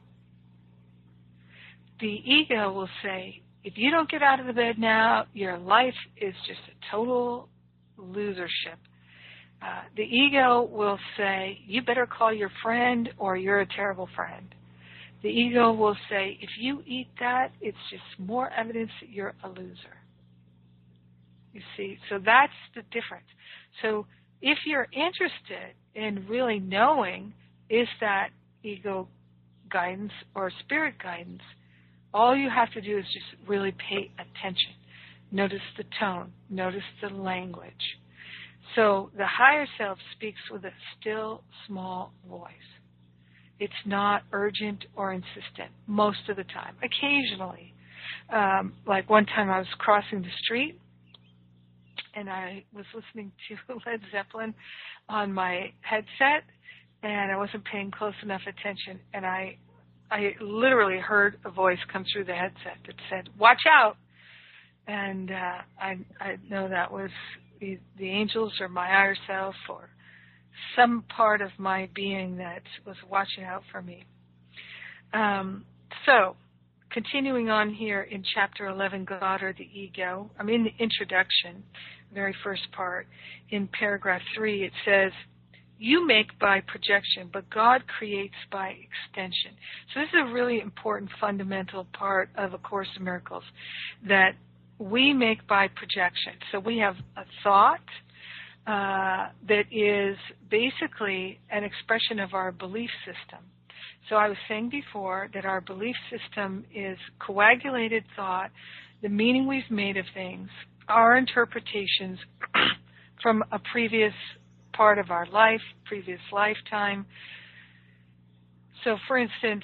The ego will say, if you don't get out of the bed now, your life is just a total losership. Uh, the ego will say, you better call your friend or you're a terrible friend. The ego will say, if you eat that, it's just more evidence that you're a loser. You see, so that's the difference. So if you're interested in really knowing, is that ego guidance or spirit guidance, all you have to do is just really pay attention. Notice the tone. Notice the language. So the higher self speaks with a still, small voice. It's not urgent or insistent most of the time. Occasionally. Um, like one time I was crossing the street and I was listening to Led Zeppelin on my headset and I wasn't paying close enough attention, and I I literally heard a voice come through the headset that said, "Watch out!" And uh, I, I know that was the, the angels or my higher self or some part of my being that was watching out for me. Um, so, continuing on here in chapter eleven, God or the Ego, I'm in the introduction, very first part. In paragraph three, it says, "You make by projection, but God creates by extension." So this is a really important fundamental part of A Course in Miracles, that we make by projection. So we have a thought uh, that is basically an expression of our belief system. So I was saying before that our belief system is coagulated thought, the meaning we've made of things, our interpretations from a previous part of our life, previous lifetime. So for instance,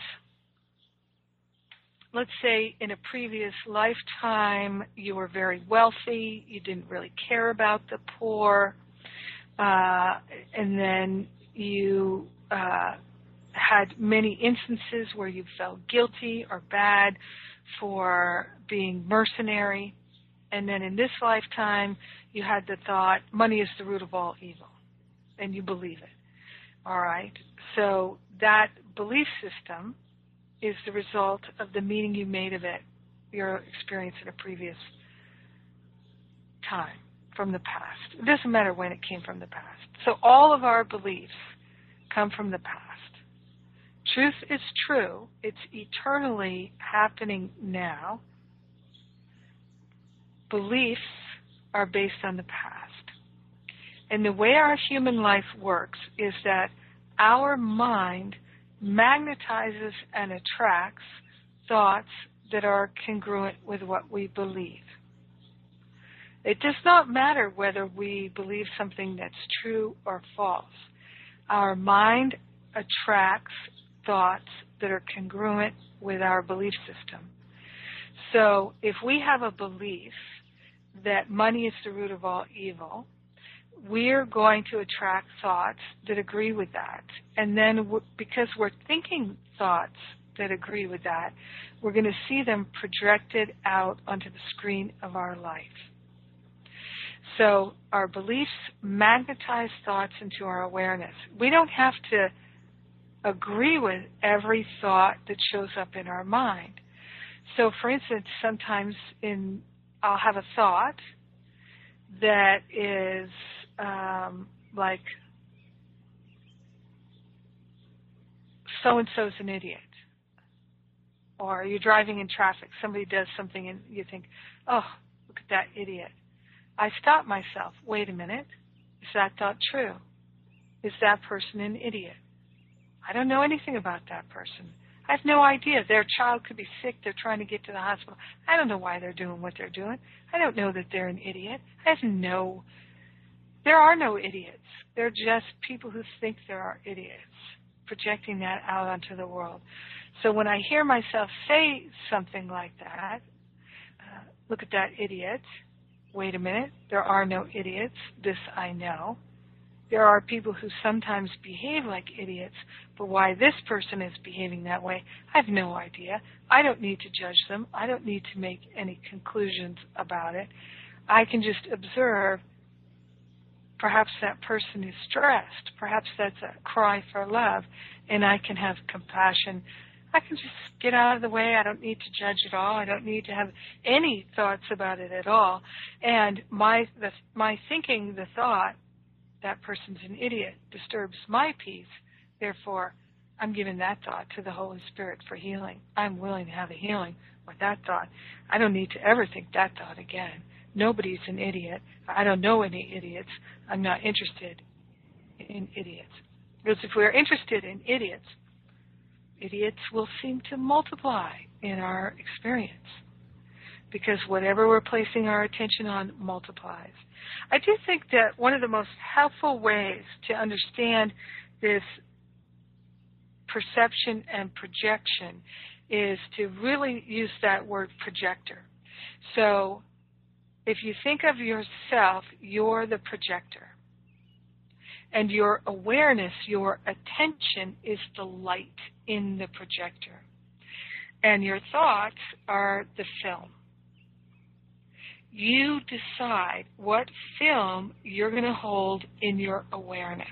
let's say in a previous lifetime you were very wealthy, you didn't really care about the poor, uh, and then you uh, had many instances where you felt guilty or bad for being mercenary, and then in this lifetime you had the thought, money is the root of all evil, and you believe it. All right? So that belief system is the result of the meaning you made of it, your experience in a previous time from the past. It doesn't matter when it came from the past. So all of our beliefs come from the past. Truth is true. It's eternally happening now. Beliefs are based on the past. And the way our human life works is that our mind magnetizes and attracts thoughts that are congruent with what we believe. It does not matter whether we believe something that's true or false. Our mind attracts thoughts that are congruent with our belief system. So if we have a belief that money is the root of all evil, we're going to attract thoughts that agree with that. And then w- because we're thinking thoughts that agree with that, we're going to see them projected out onto the screen of our life. So our beliefs magnetize thoughts into our awareness. We don't have to agree with every thought that shows up in our mind. So for instance, sometimes in I'll have a thought that is um, like, so-and-so's an idiot. Or you're driving in traffic, somebody does something and you think, oh, look at that idiot. I stop myself. Wait a minute. Is that thought true? Is that person an idiot? I don't know anything about that person. I have no idea. Their child could be sick. They're trying to get to the hospital. I don't know why they're doing what they're doing. I don't know that they're an idiot. I have no... There are no idiots. They're just people who think there are idiots, projecting that out onto the world. So when I hear myself say something like that, uh, look at that idiot. Wait a minute. There are no idiots. This I know. There are people who sometimes behave like idiots, but why this person is behaving that way, I have no idea. I don't need to judge them. I don't need to make any conclusions about it. I can just observe. Perhaps that person is stressed. Perhaps that's a cry for love, and I can have compassion. I can just get out of the way. I don't need to judge at all. I don't need to have any thoughts about it at all. And my the, my thinking, the thought, that person's an idiot, disturbs my peace. Therefore, I'm giving that thought to the Holy Spirit for healing. I'm willing to have a healing with that thought. I don't need to ever think that thought again. Nobody's an idiot. I don't know any idiots. I'm not interested in idiots. Because if we're interested in idiots, idiots will seem to multiply in our experience. Because whatever we're placing our attention on multiplies. I do think that one of the most helpful ways to understand this perception and projection is to really use that word projector. So if you think of yourself, you're the projector. And your awareness, your attention is the light in the projector. and your thoughts are the film. You decide what film you're going to hold in your awareness.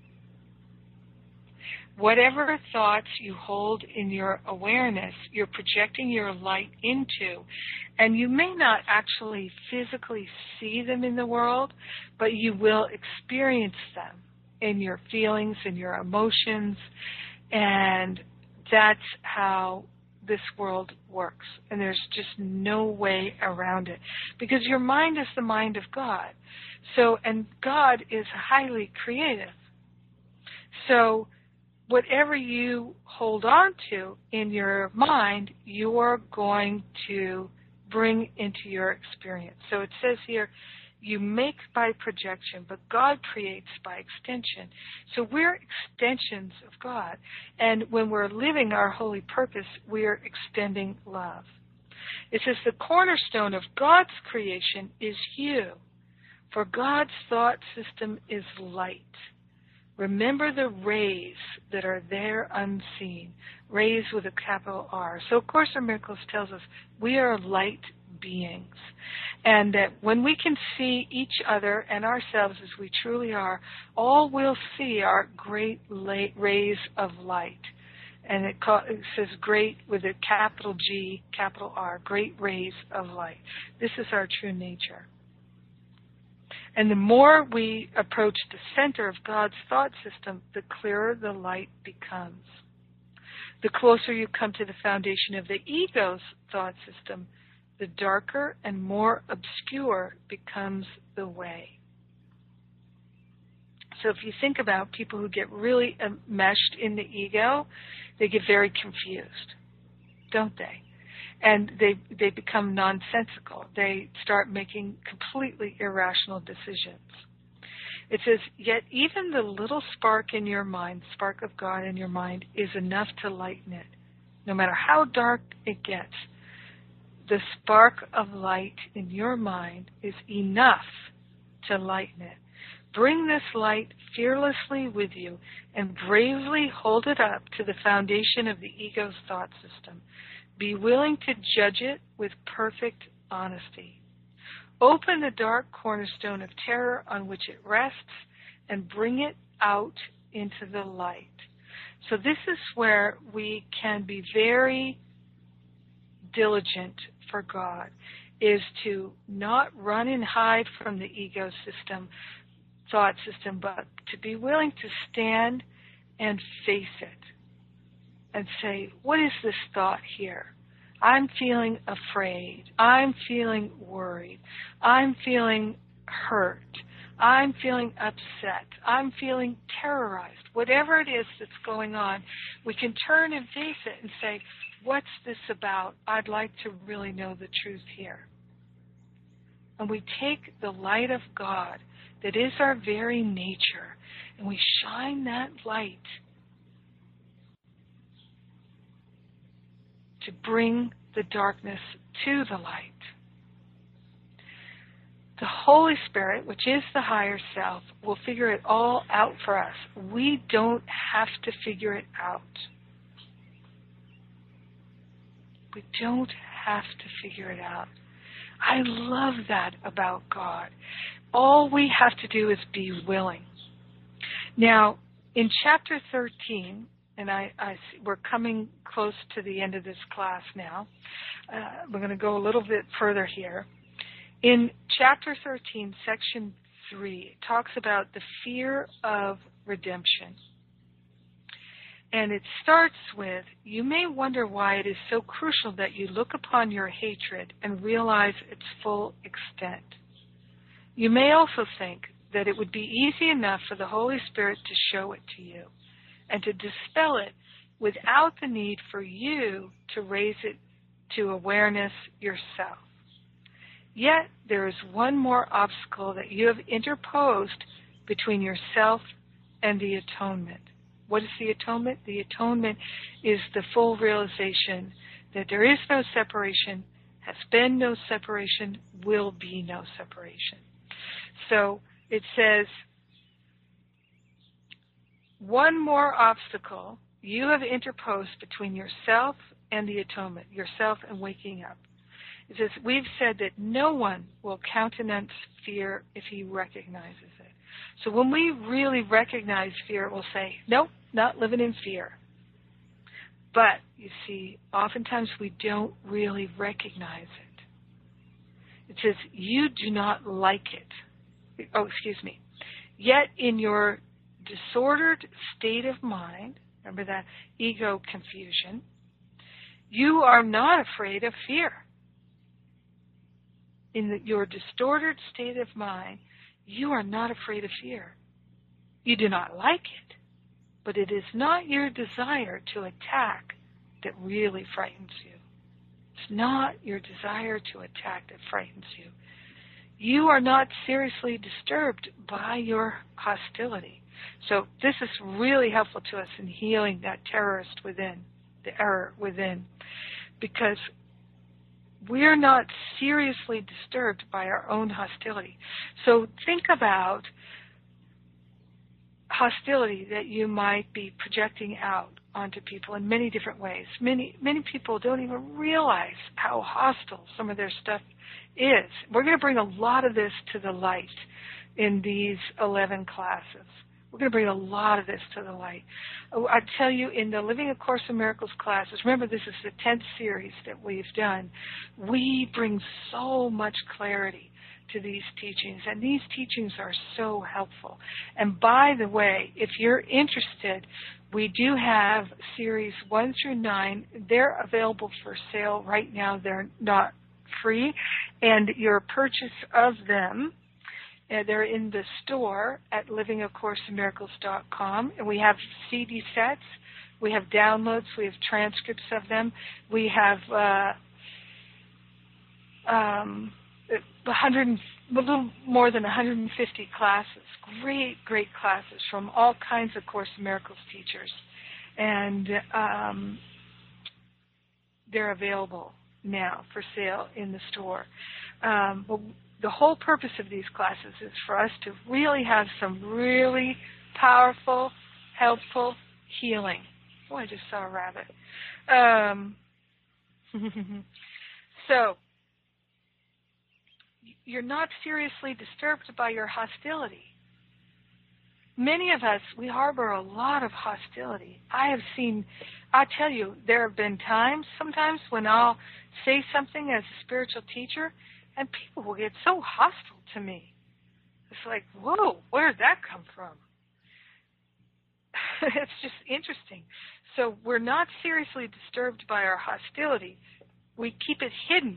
Whatever thoughts you hold in your awareness, you're projecting your light into, and you may not actually physically see them in the world, but you will experience them in your feelings and your emotions, and that's how this world works, and there's just no way around it, because your mind is the mind of God. So, and God is highly creative. So, whatever you hold on to in your mind, you are going to bring into your experience. So it says here, you make by projection, but God creates by extension. So we're extensions of God. And when we're living our holy purpose, we're extending love. It says the cornerstone of God's creation is you, for God's thought system is light. Remember the rays that are there unseen, rays with a capital R. So A Course in Miracles tells us we are light beings, and that when we can see each other and ourselves as we truly are, all we'll see are great rays of light. And it, call, it says great with a capital G, capital R, great rays of light. This is our true nature. And the more we approach the center of God's thought system, the clearer the light becomes. The closer you come to the foundation of the ego's thought system, the darker and more obscure becomes the way. So if you think about people who get really enmeshed in the ego, they get very confused, don't they? And they they become nonsensical. They start making completely irrational decisions. It says, yet even the little spark in your mind, spark of God in your mind, is enough to lighten it. No matter how dark it gets, the spark of light in your mind is enough to lighten it. Bring this light fearlessly with you and bravely hold it up to the foundation of the ego's thought system. Be willing to judge it with perfect honesty. Open the dark cornerstone of terror on which it rests and bring it out into the light. So this is where we can be very diligent for God, is to not run and hide from the ego system, thought system, but to be willing to stand and face it and say, what is this thought here? I'm feeling afraid. I'm feeling worried. I'm feeling hurt. I'm feeling upset. I'm feeling terrorized. Whatever it is that's going on, we can turn and face it and say, what's this about? I'd like to really know the truth here. And we take the light of God that is our very nature, and we shine that light to bring the darkness to the light. The Holy Spirit, which is the higher self, will figure it all out for us. We don't have to figure it out. We don't have to figure it out. I love that about God. All we have to do is be willing. Now, in chapter thirteen, and I, I, we're coming close to the end of this class now. Uh, we're going to go a little bit further here. In chapter thirteen, section three, it talks about the fear of redemption. And it starts with, you may wonder why it is so crucial that you look upon your hatred and realize its full extent. You may also think that it would be easy enough for the Holy Spirit to show it to you and to dispel it without the need for you to raise it to awareness yourself. Yet there is one more obstacle that you have interposed between yourself and the atonement. What is the atonement? The atonement is the full realization that there is no separation, has been no separation, will be no separation. So it says, one more obstacle you have interposed between yourself and the atonement, yourself and waking up. It says, we've said that no one will countenance fear if he recognizes it. So when we really recognize fear, we'll say, nope, not living in fear. But, you see, oftentimes we don't really recognize it. It says, you do not like it. Oh, excuse me. Yet in your disordered state of mind, remember that ego confusion, you are not afraid of fear. In the, your distorted state of mind, you are not afraid of fear. You do not like it, but it is not your desire to attack that really frightens you. It's not your desire to attack that frightens you. You are not seriously disturbed by your hostility. So this is really helpful to us in healing that terrorist within, the error within, because we're not seriously disturbed by our own hostility. So think about hostility that you might be projecting out onto people in many different ways. Many many people don't even realize how hostile some of their stuff is. We're going to bring a lot of this to the light in these eleven classes. We're going to bring a lot of this to the light. I tell you, in the Living A Course in Miracles classes, remember this is the tenth series that we've done, we bring so much clarity to these teachings, and these teachings are so helpful. And by the way, if you're interested, we do have series one through nine. They're available for sale right now. They're not free, and your purchase of them, Uh, they're in the store at living a course in miracles dot com, and we have C D sets, we have downloads, we have transcripts of them, we have uh, um, one hundred, a little more than one hundred fifty classes, great, great classes from all kinds of Course in Miracles teachers, and um, they're available now for sale in the store. Um, but the whole purpose of these classes is for us to really have some really powerful, helpful healing. Oh, I just saw a rabbit. Um, so, you're not seriously disturbed by your hostility. Many of us, we harbor a lot of hostility. I have seen, I tell you, there have been times, sometimes when I'll say something as a spiritual teacher, and people will get so hostile to me. It's like, whoa, where did that come from? It's just interesting. So we're not seriously disturbed by our hostility. We keep it hidden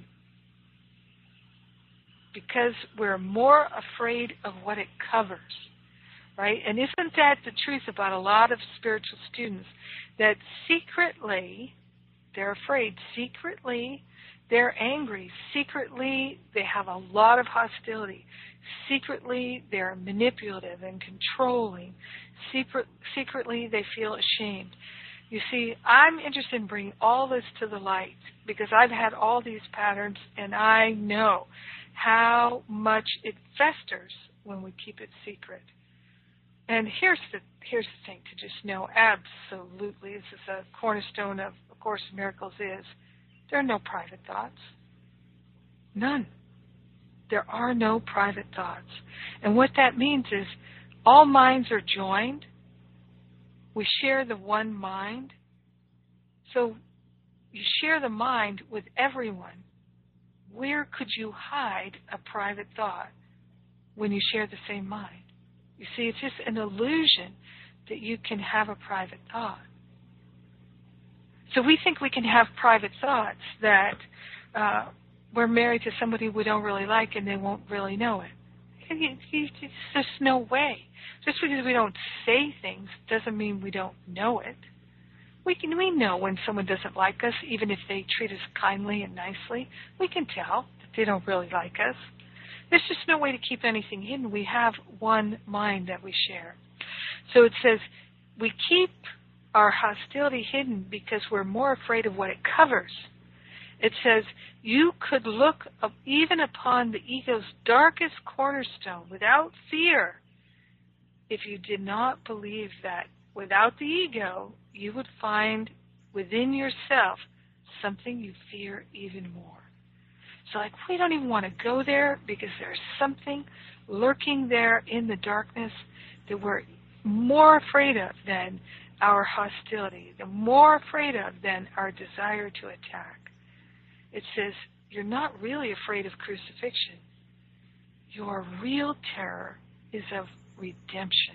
because we're more afraid of what it covers, right? And isn't that the truth about a lot of spiritual students? That secretly, they're afraid, secretly, they're angry. Secretly, they have a lot of hostility. Secretly, they're manipulative and controlling. Secret, secretly, they feel ashamed. You see, I'm interested in bringing all this to the light because I've had all these patterns, and I know how much it festers when we keep it secret. And here's the here's the thing to just know absolutely, this is a cornerstone of A Course in Miracles, is there are no private thoughts. None. There are no private thoughts. And what that means is all minds are joined. We share the one mind. So you share the mind with everyone. Where could you hide a private thought when you share the same mind? You see, it's just an illusion that you can have a private thought. So we think we can have private thoughts that uh, we're married to somebody we don't really like and they won't really know it. It's just no way. Just because we don't say things doesn't mean we don't know it. We can we know when someone doesn't like us, even if they treat us kindly and nicely. We can tell that they don't really like us. There's just no way to keep anything hidden. We have one mind that we share. So it says we keep our hostility hidden because we're more afraid of what it covers. It says you could look up even upon the ego's darkest cornerstone without fear if you did not believe that without the ego you would find within yourself something you fear even more. So like we don't even want to go there because there's something lurking there in the darkness that we're more afraid of than our hostility, the more afraid of than our desire to attack. It says, you're not really afraid of crucifixion. Your real terror is of redemption.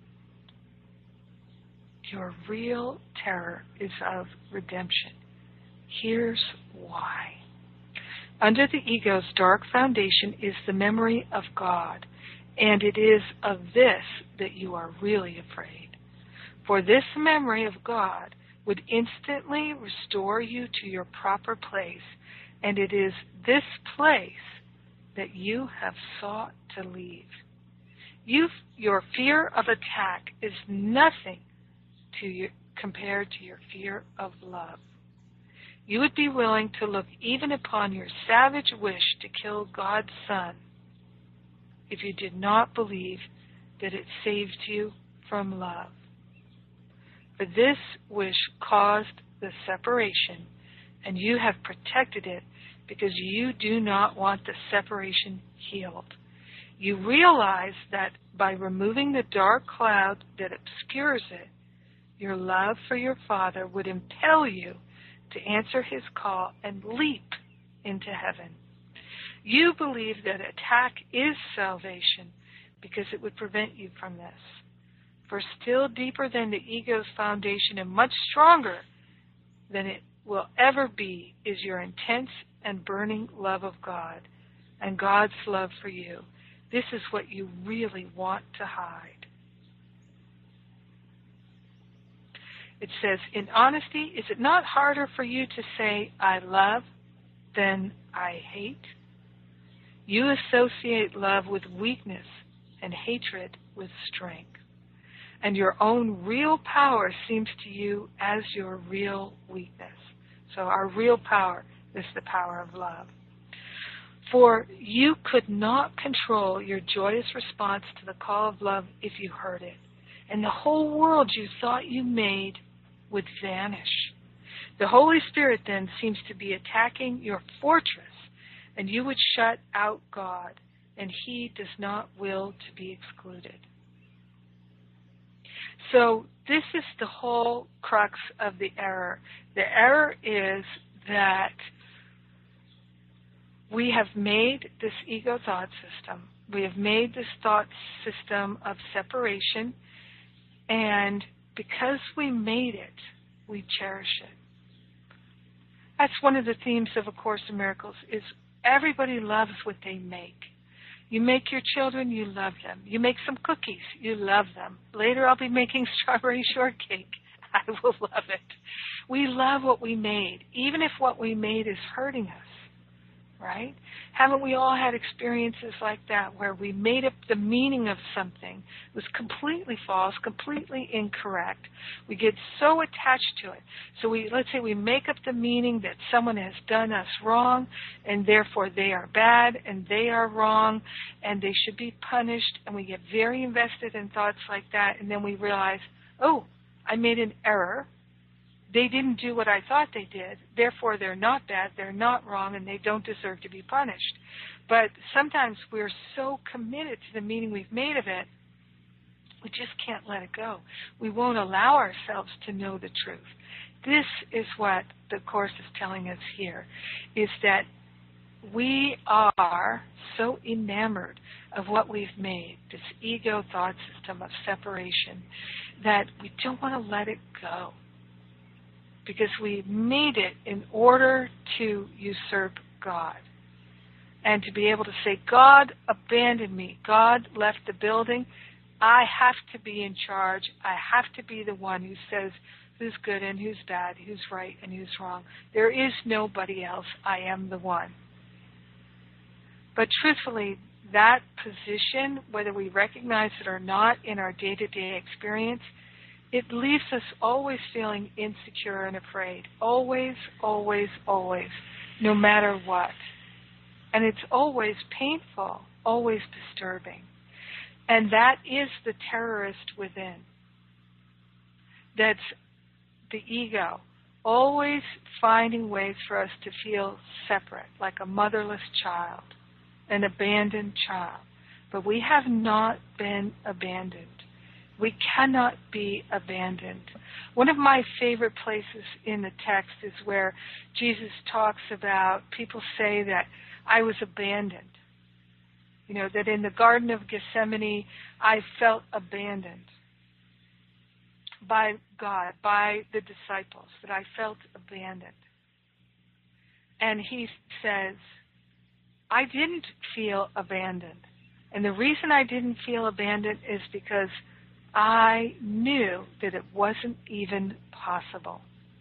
Your real terror is of redemption. Here's why. Under the ego's dark foundation is the memory of God, and it is of this that you are really afraid. For this memory of God would instantly restore you to your proper place, and it is this place that you have sought to leave. You, your fear of attack is nothing to you compared to your fear of love. You would be willing to look even upon your savage wish to kill God's Son if you did not believe that it saved you from love. For this wish caused the separation, and you have protected it because you do not want the separation healed. You realize that by removing the dark cloud that obscures it, your love for your Father would impel you to answer his call and leap into heaven. You believe that attack is salvation because it would prevent you from this. For still deeper than the ego's foundation and much stronger than it will ever be is your intense and burning love of God and God's love for you. This is what you really want to hide. It says, in honesty, is it not harder for you to say, I love, than I hate? You associate love with weakness and hatred with strength. And your own real power seems to you as your real weakness. So our real power is the power of love. For you could not control your joyous response to the call of love if you heard it. And the whole world you thought you made would vanish. The Holy Spirit then seems to be attacking your fortress, and you would shut out God, and he does not will to be excluded. So this is the whole crux of the error. The error is that we have made this ego thought system. We have made this thought system of separation, and because we made it, we cherish it. That's one of the themes of A Course in Miracles, is everybody loves what they make. You make your children, you love them. You make some cookies, you love them. Later I'll be making strawberry shortcake. I will love it. We love what we made, even if what we made is hurting us, right? Haven't we all had experiences like that where we made up the meaning of something? It was completely false, completely incorrect. We get so attached to it. So we, let's say we make up the meaning that someone has done us wrong, and therefore they are bad, and they are wrong, and they should be punished, and we get very invested in thoughts like that, and then we realize, oh, I made an error. They didn't do what I thought they did. Therefore, they're not bad, they're not wrong, and they don't deserve to be punished. But sometimes we're so committed to the meaning we've made of it, we just can't let it go. We won't allow ourselves to know the truth. This is what the Course is telling us here, is that we are so enamored of what we've made, this ego thought system of separation, that we don't want to let it go. Because we made it in order to usurp God. And to be able to say, God abandoned me. God left the building. I have to be in charge. I have to be the one who says who's good and who's bad, who's right and who's wrong. There is nobody else. I am the one. But truthfully, that position, whether we recognize it or not in our day-to-day experience, it leaves us always feeling insecure and afraid. Always, always, always, no matter what. And it's always painful, always disturbing. And that is the terrorist within. That's the ego always finding ways for us to feel separate, like a motherless child, an abandoned child. But we have not been abandoned. We cannot be abandoned. One of my favorite places in the text is where Jesus talks about, people say that I was abandoned. You know, that in the Garden of Gethsemane, I felt abandoned by God, by the disciples, that I felt abandoned. And he says, I didn't feel abandoned. And the reason I didn't feel abandoned is because I knew that it wasn't even possible.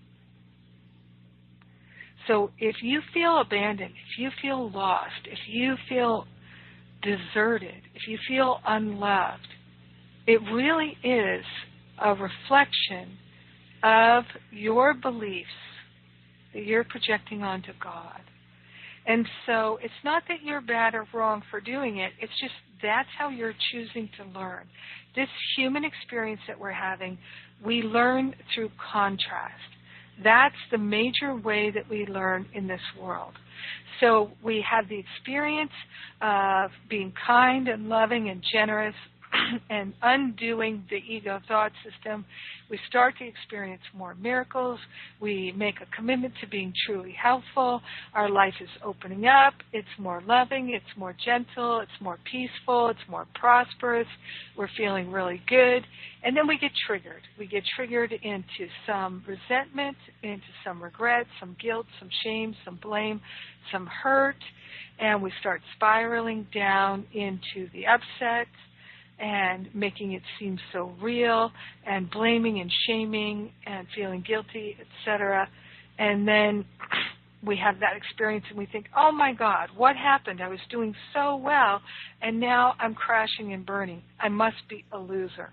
So if you feel abandoned, if you feel lost, if you feel deserted, if you feel unloved, it really is a reflection of your beliefs that you're projecting onto God. And so it's not that you're bad or wrong for doing it. It's just that's how you're choosing to learn. This human experience that we're having, we learn through contrast. That's the major way that we learn in this world. So we have the experience of being kind and loving and generous and undoing the ego thought system. We start to experience more miracles. We make a commitment to being truly helpful. Our life is opening up. It's more loving. It's more gentle. It's more peaceful. It's more prosperous. We're feeling really good. And then we get triggered. We get triggered into some resentment, into some regret, some guilt, some shame, some blame, some hurt. And we start spiraling down into the upset and making it seem so real, and blaming and shaming and feeling guilty, et cetera. And then we have that experience and we think, oh my God, what happened? I was doing so well, and now I'm crashing and burning. I must be a loser.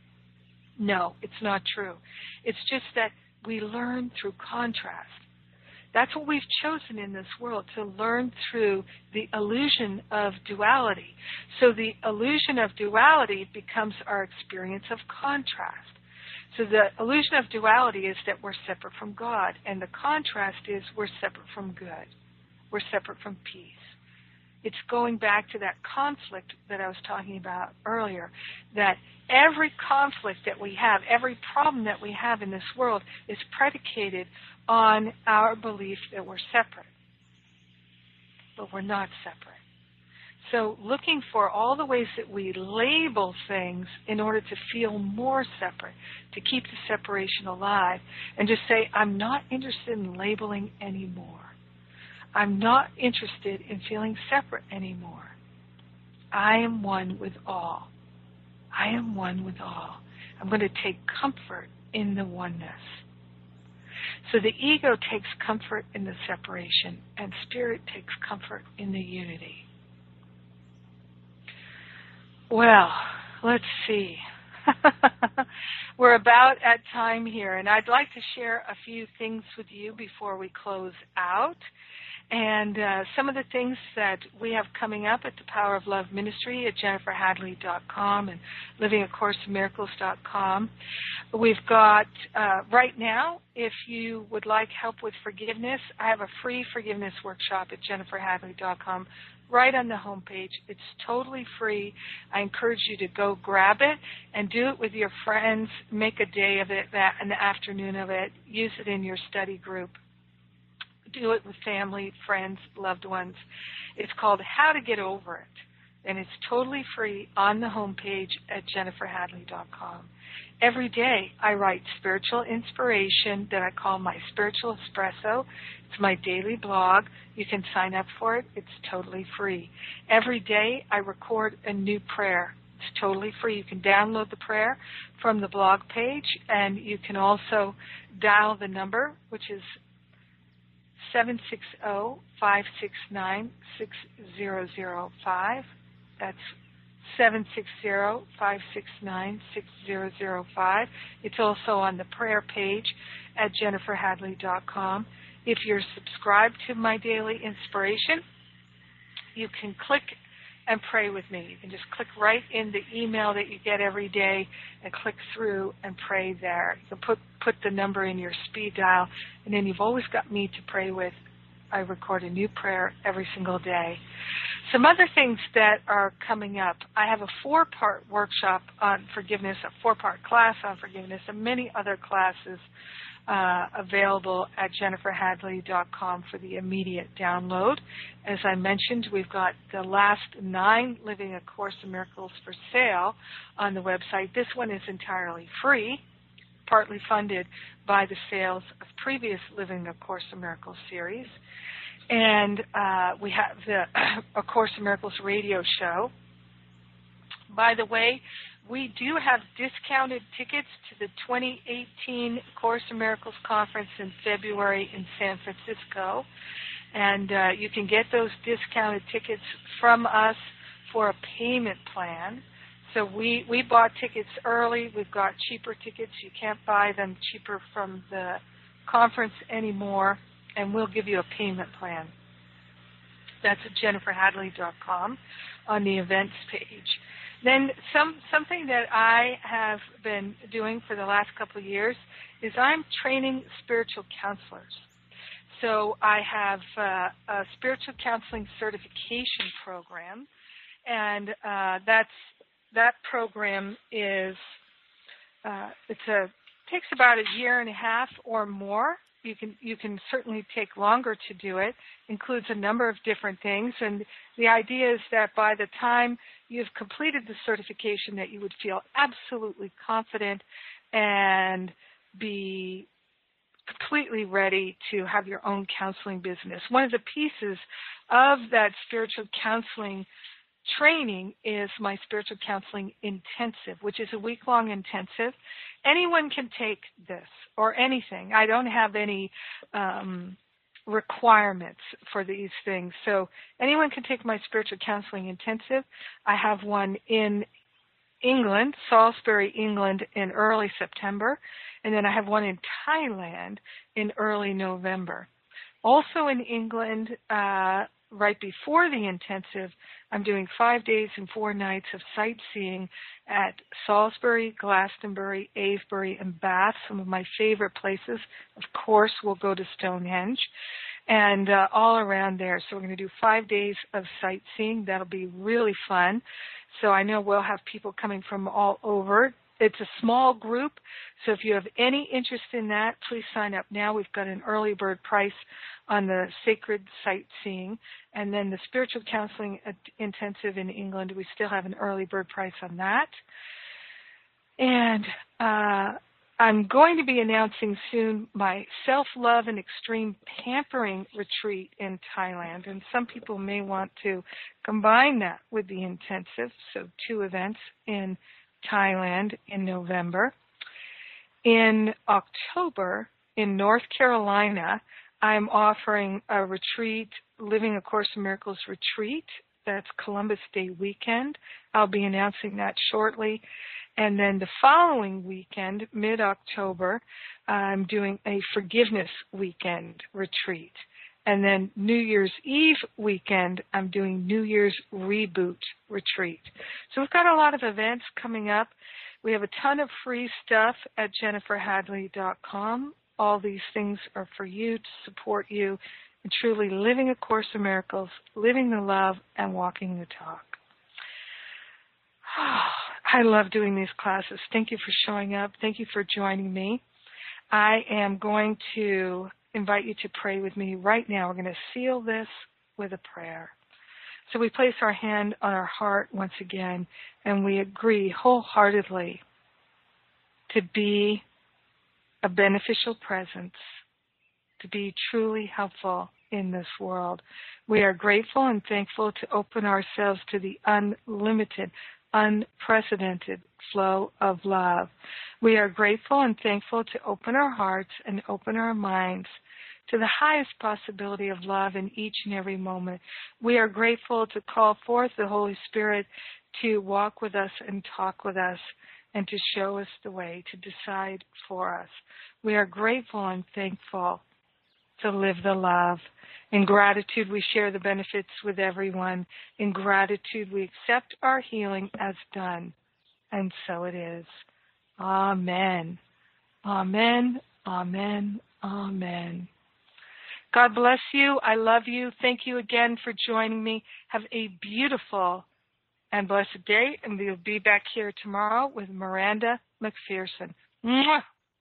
No, it's not true. It's just that we learn through contrast. That's what we've chosen in this world, to learn through the illusion of duality. So the illusion of duality becomes our experience of contrast. So the illusion of duality is that we're separate from God, and the contrast is we're separate from good. We're separate from peace. It's going back to that conflict that I was talking about earlier, that every conflict that we have, every problem that we have in this world is predicated on our belief that we're separate. But we're not separate. So looking for all the ways that we label things in order to feel more separate, to keep the separation alive, and just say, I'm not interested in labeling anymore. I'm not interested in feeling separate anymore. I am one with all. I am one with all. I'm going to take comfort in the oneness. So the ego takes comfort in the separation, and spirit takes comfort in the unity. Well, let's see. We're about at time here, and I'd like to share a few things with you before we close out. And uh, some of the things that we have coming up at the Power of Love Ministry at jennifer hadley dot com and living a course in miracles dot com. We've got, uh, right now, if you would like help with forgiveness, I have a free forgiveness workshop at jennifer hadley dot com right on the homepage. It's totally free. I encourage you to go grab it and do it with your friends. Make a day of it, that, an afternoon of it. Use it in your study group. Do it with family, friends, loved ones. It's called How to Get Over It, and it's totally free on the homepage at jennifer hadley dot com. Every day I write spiritual inspiration that I call my Spiritual Espresso. It's my daily blog. You can sign up for it. It's totally free. Every day I record a new prayer. It's totally free. You can download the prayer from the blog page, and you can also dial the number, which is seven six zero, five six nine, six zero zero five. That's seven six zero, five six nine, six zero zero five. It's also on the prayer page at jennifer hadley dot com. If you're subscribed to my daily inspiration, you can click and pray with me. You can just click right in the email that you get every day and click through and pray there. You can put, put the number in your speed dial, and then you've always got me to pray with. I record a new prayer every single day. Some other things that are coming up. I have a four-part workshop on forgiveness, a four-part class on forgiveness, and many other classes uh, available at jennifer hadley dot com for the immediate download. As I mentioned, we've got the last nine Living A Course in Miracles for sale on the website. This one is entirely free, partly funded by the sales of previous Living A Course in Miracles series. And uh, we have the A Course in Miracles radio show. By the way, we do have discounted tickets to the twenty eighteen Course in Miracles conference in February in San Francisco. And uh, you can get those discounted tickets from us for a payment plan. So we, we bought tickets early. We've got cheaper tickets. You can't buy them cheaper from the conference anymore, and we'll give you a payment plan. That's at jennifer hadley dot com on the events page. Then some something that I have been doing for the last couple of years is I'm training spiritual counselors. So I have uh, a spiritual counseling certification program, and uh, that's that program is uh, it's a takes about a year and a half or more. You can you can certainly take longer to do it. Includes a number of different things, and the idea is that by the time you've completed the certification, that you would feel absolutely confident and be completely ready to have your own counseling business. One of the pieces of that spiritual counseling training is my spiritual counseling intensive, which is a week-long intensive. Anyone can take this or anything. I don't have any um, requirements for these things. So anyone can take my spiritual counseling intensive. I have one in England, Salisbury, England, in early September, and then I have one in Thailand in early November. Also in England, uh, right before the intensive, I'm doing five days and four nights of sightseeing at Salisbury, Glastonbury, Avebury, and Bath, some of my favorite places. Of course, we'll go to Stonehenge and uh, all around there. So we're going to do five days of sightseeing. That'll be really fun. So I know we'll have people coming from all over. It's a small group, so if you have any interest in that, please sign up now. We've got an early bird price on the sacred sightseeing, and then the spiritual counseling intensive in England, we still have an early bird price on that. And uh, I'm going to be announcing soon my self-love and extreme pampering retreat in Thailand, and some people may want to combine that with the intensive, so two events in Thailand in November. In October, in North Carolina, I'm offering a retreat, Living A Course in Miracles retreat. That's Columbus Day weekend. I'll be announcing that shortly. And then the following weekend, mid-October, I'm doing a forgiveness weekend retreat. And then New Year's Eve weekend, I'm doing New Year's Reboot retreat. So we've got a lot of events coming up. We have a ton of free stuff at jennifer hadley dot com. All these things are for you, to support you in truly living A Course in Miracles, living the love, and walking the talk. I love doing these classes. Thank you for showing up. Thank you for joining me. I am going to invite you to pray with me right now. We're going to seal this with a prayer. So we place our hand on our heart once again, and we agree wholeheartedly to be a beneficial presence, to be truly helpful in this world. We are grateful and thankful to open ourselves to the unlimited, unprecedented flow of love. We are grateful and thankful to open our hearts and open our minds to the highest possibility of love in each and every moment. We are grateful to call forth the Holy Spirit to walk with us and talk with us and to show us the way, to decide for us. We are grateful and thankful to live the love. In gratitude, we share the benefits with everyone. In gratitude, we accept our healing as done. And so it is. Amen. Amen. Amen. Amen. God bless you. I love you. Thank you again for joining me. Have a beautiful and blessed day, and we'll be back here tomorrow with Miranda McPherson. Mwah!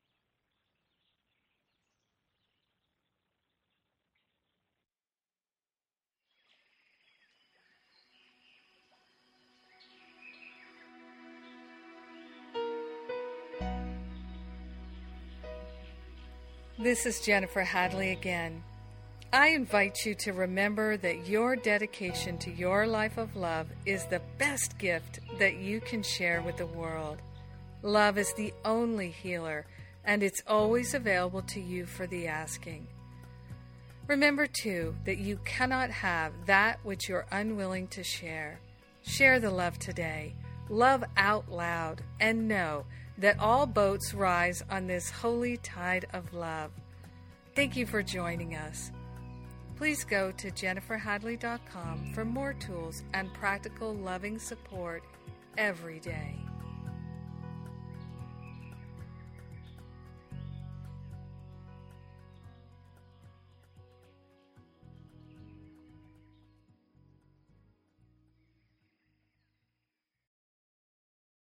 This is Jennifer Hadley again. I invite you to remember that your dedication to your life of love is the best gift that you can share with the world. Love is the only healer, and it's always available to you for the asking. Remember, too, that you cannot have that which you're unwilling to share. Share the love today. Love out loud, and know that all boats rise on this holy tide of love. Thank you for joining us. Please go to jennifer hadley dot com for more tools and practical loving support every day.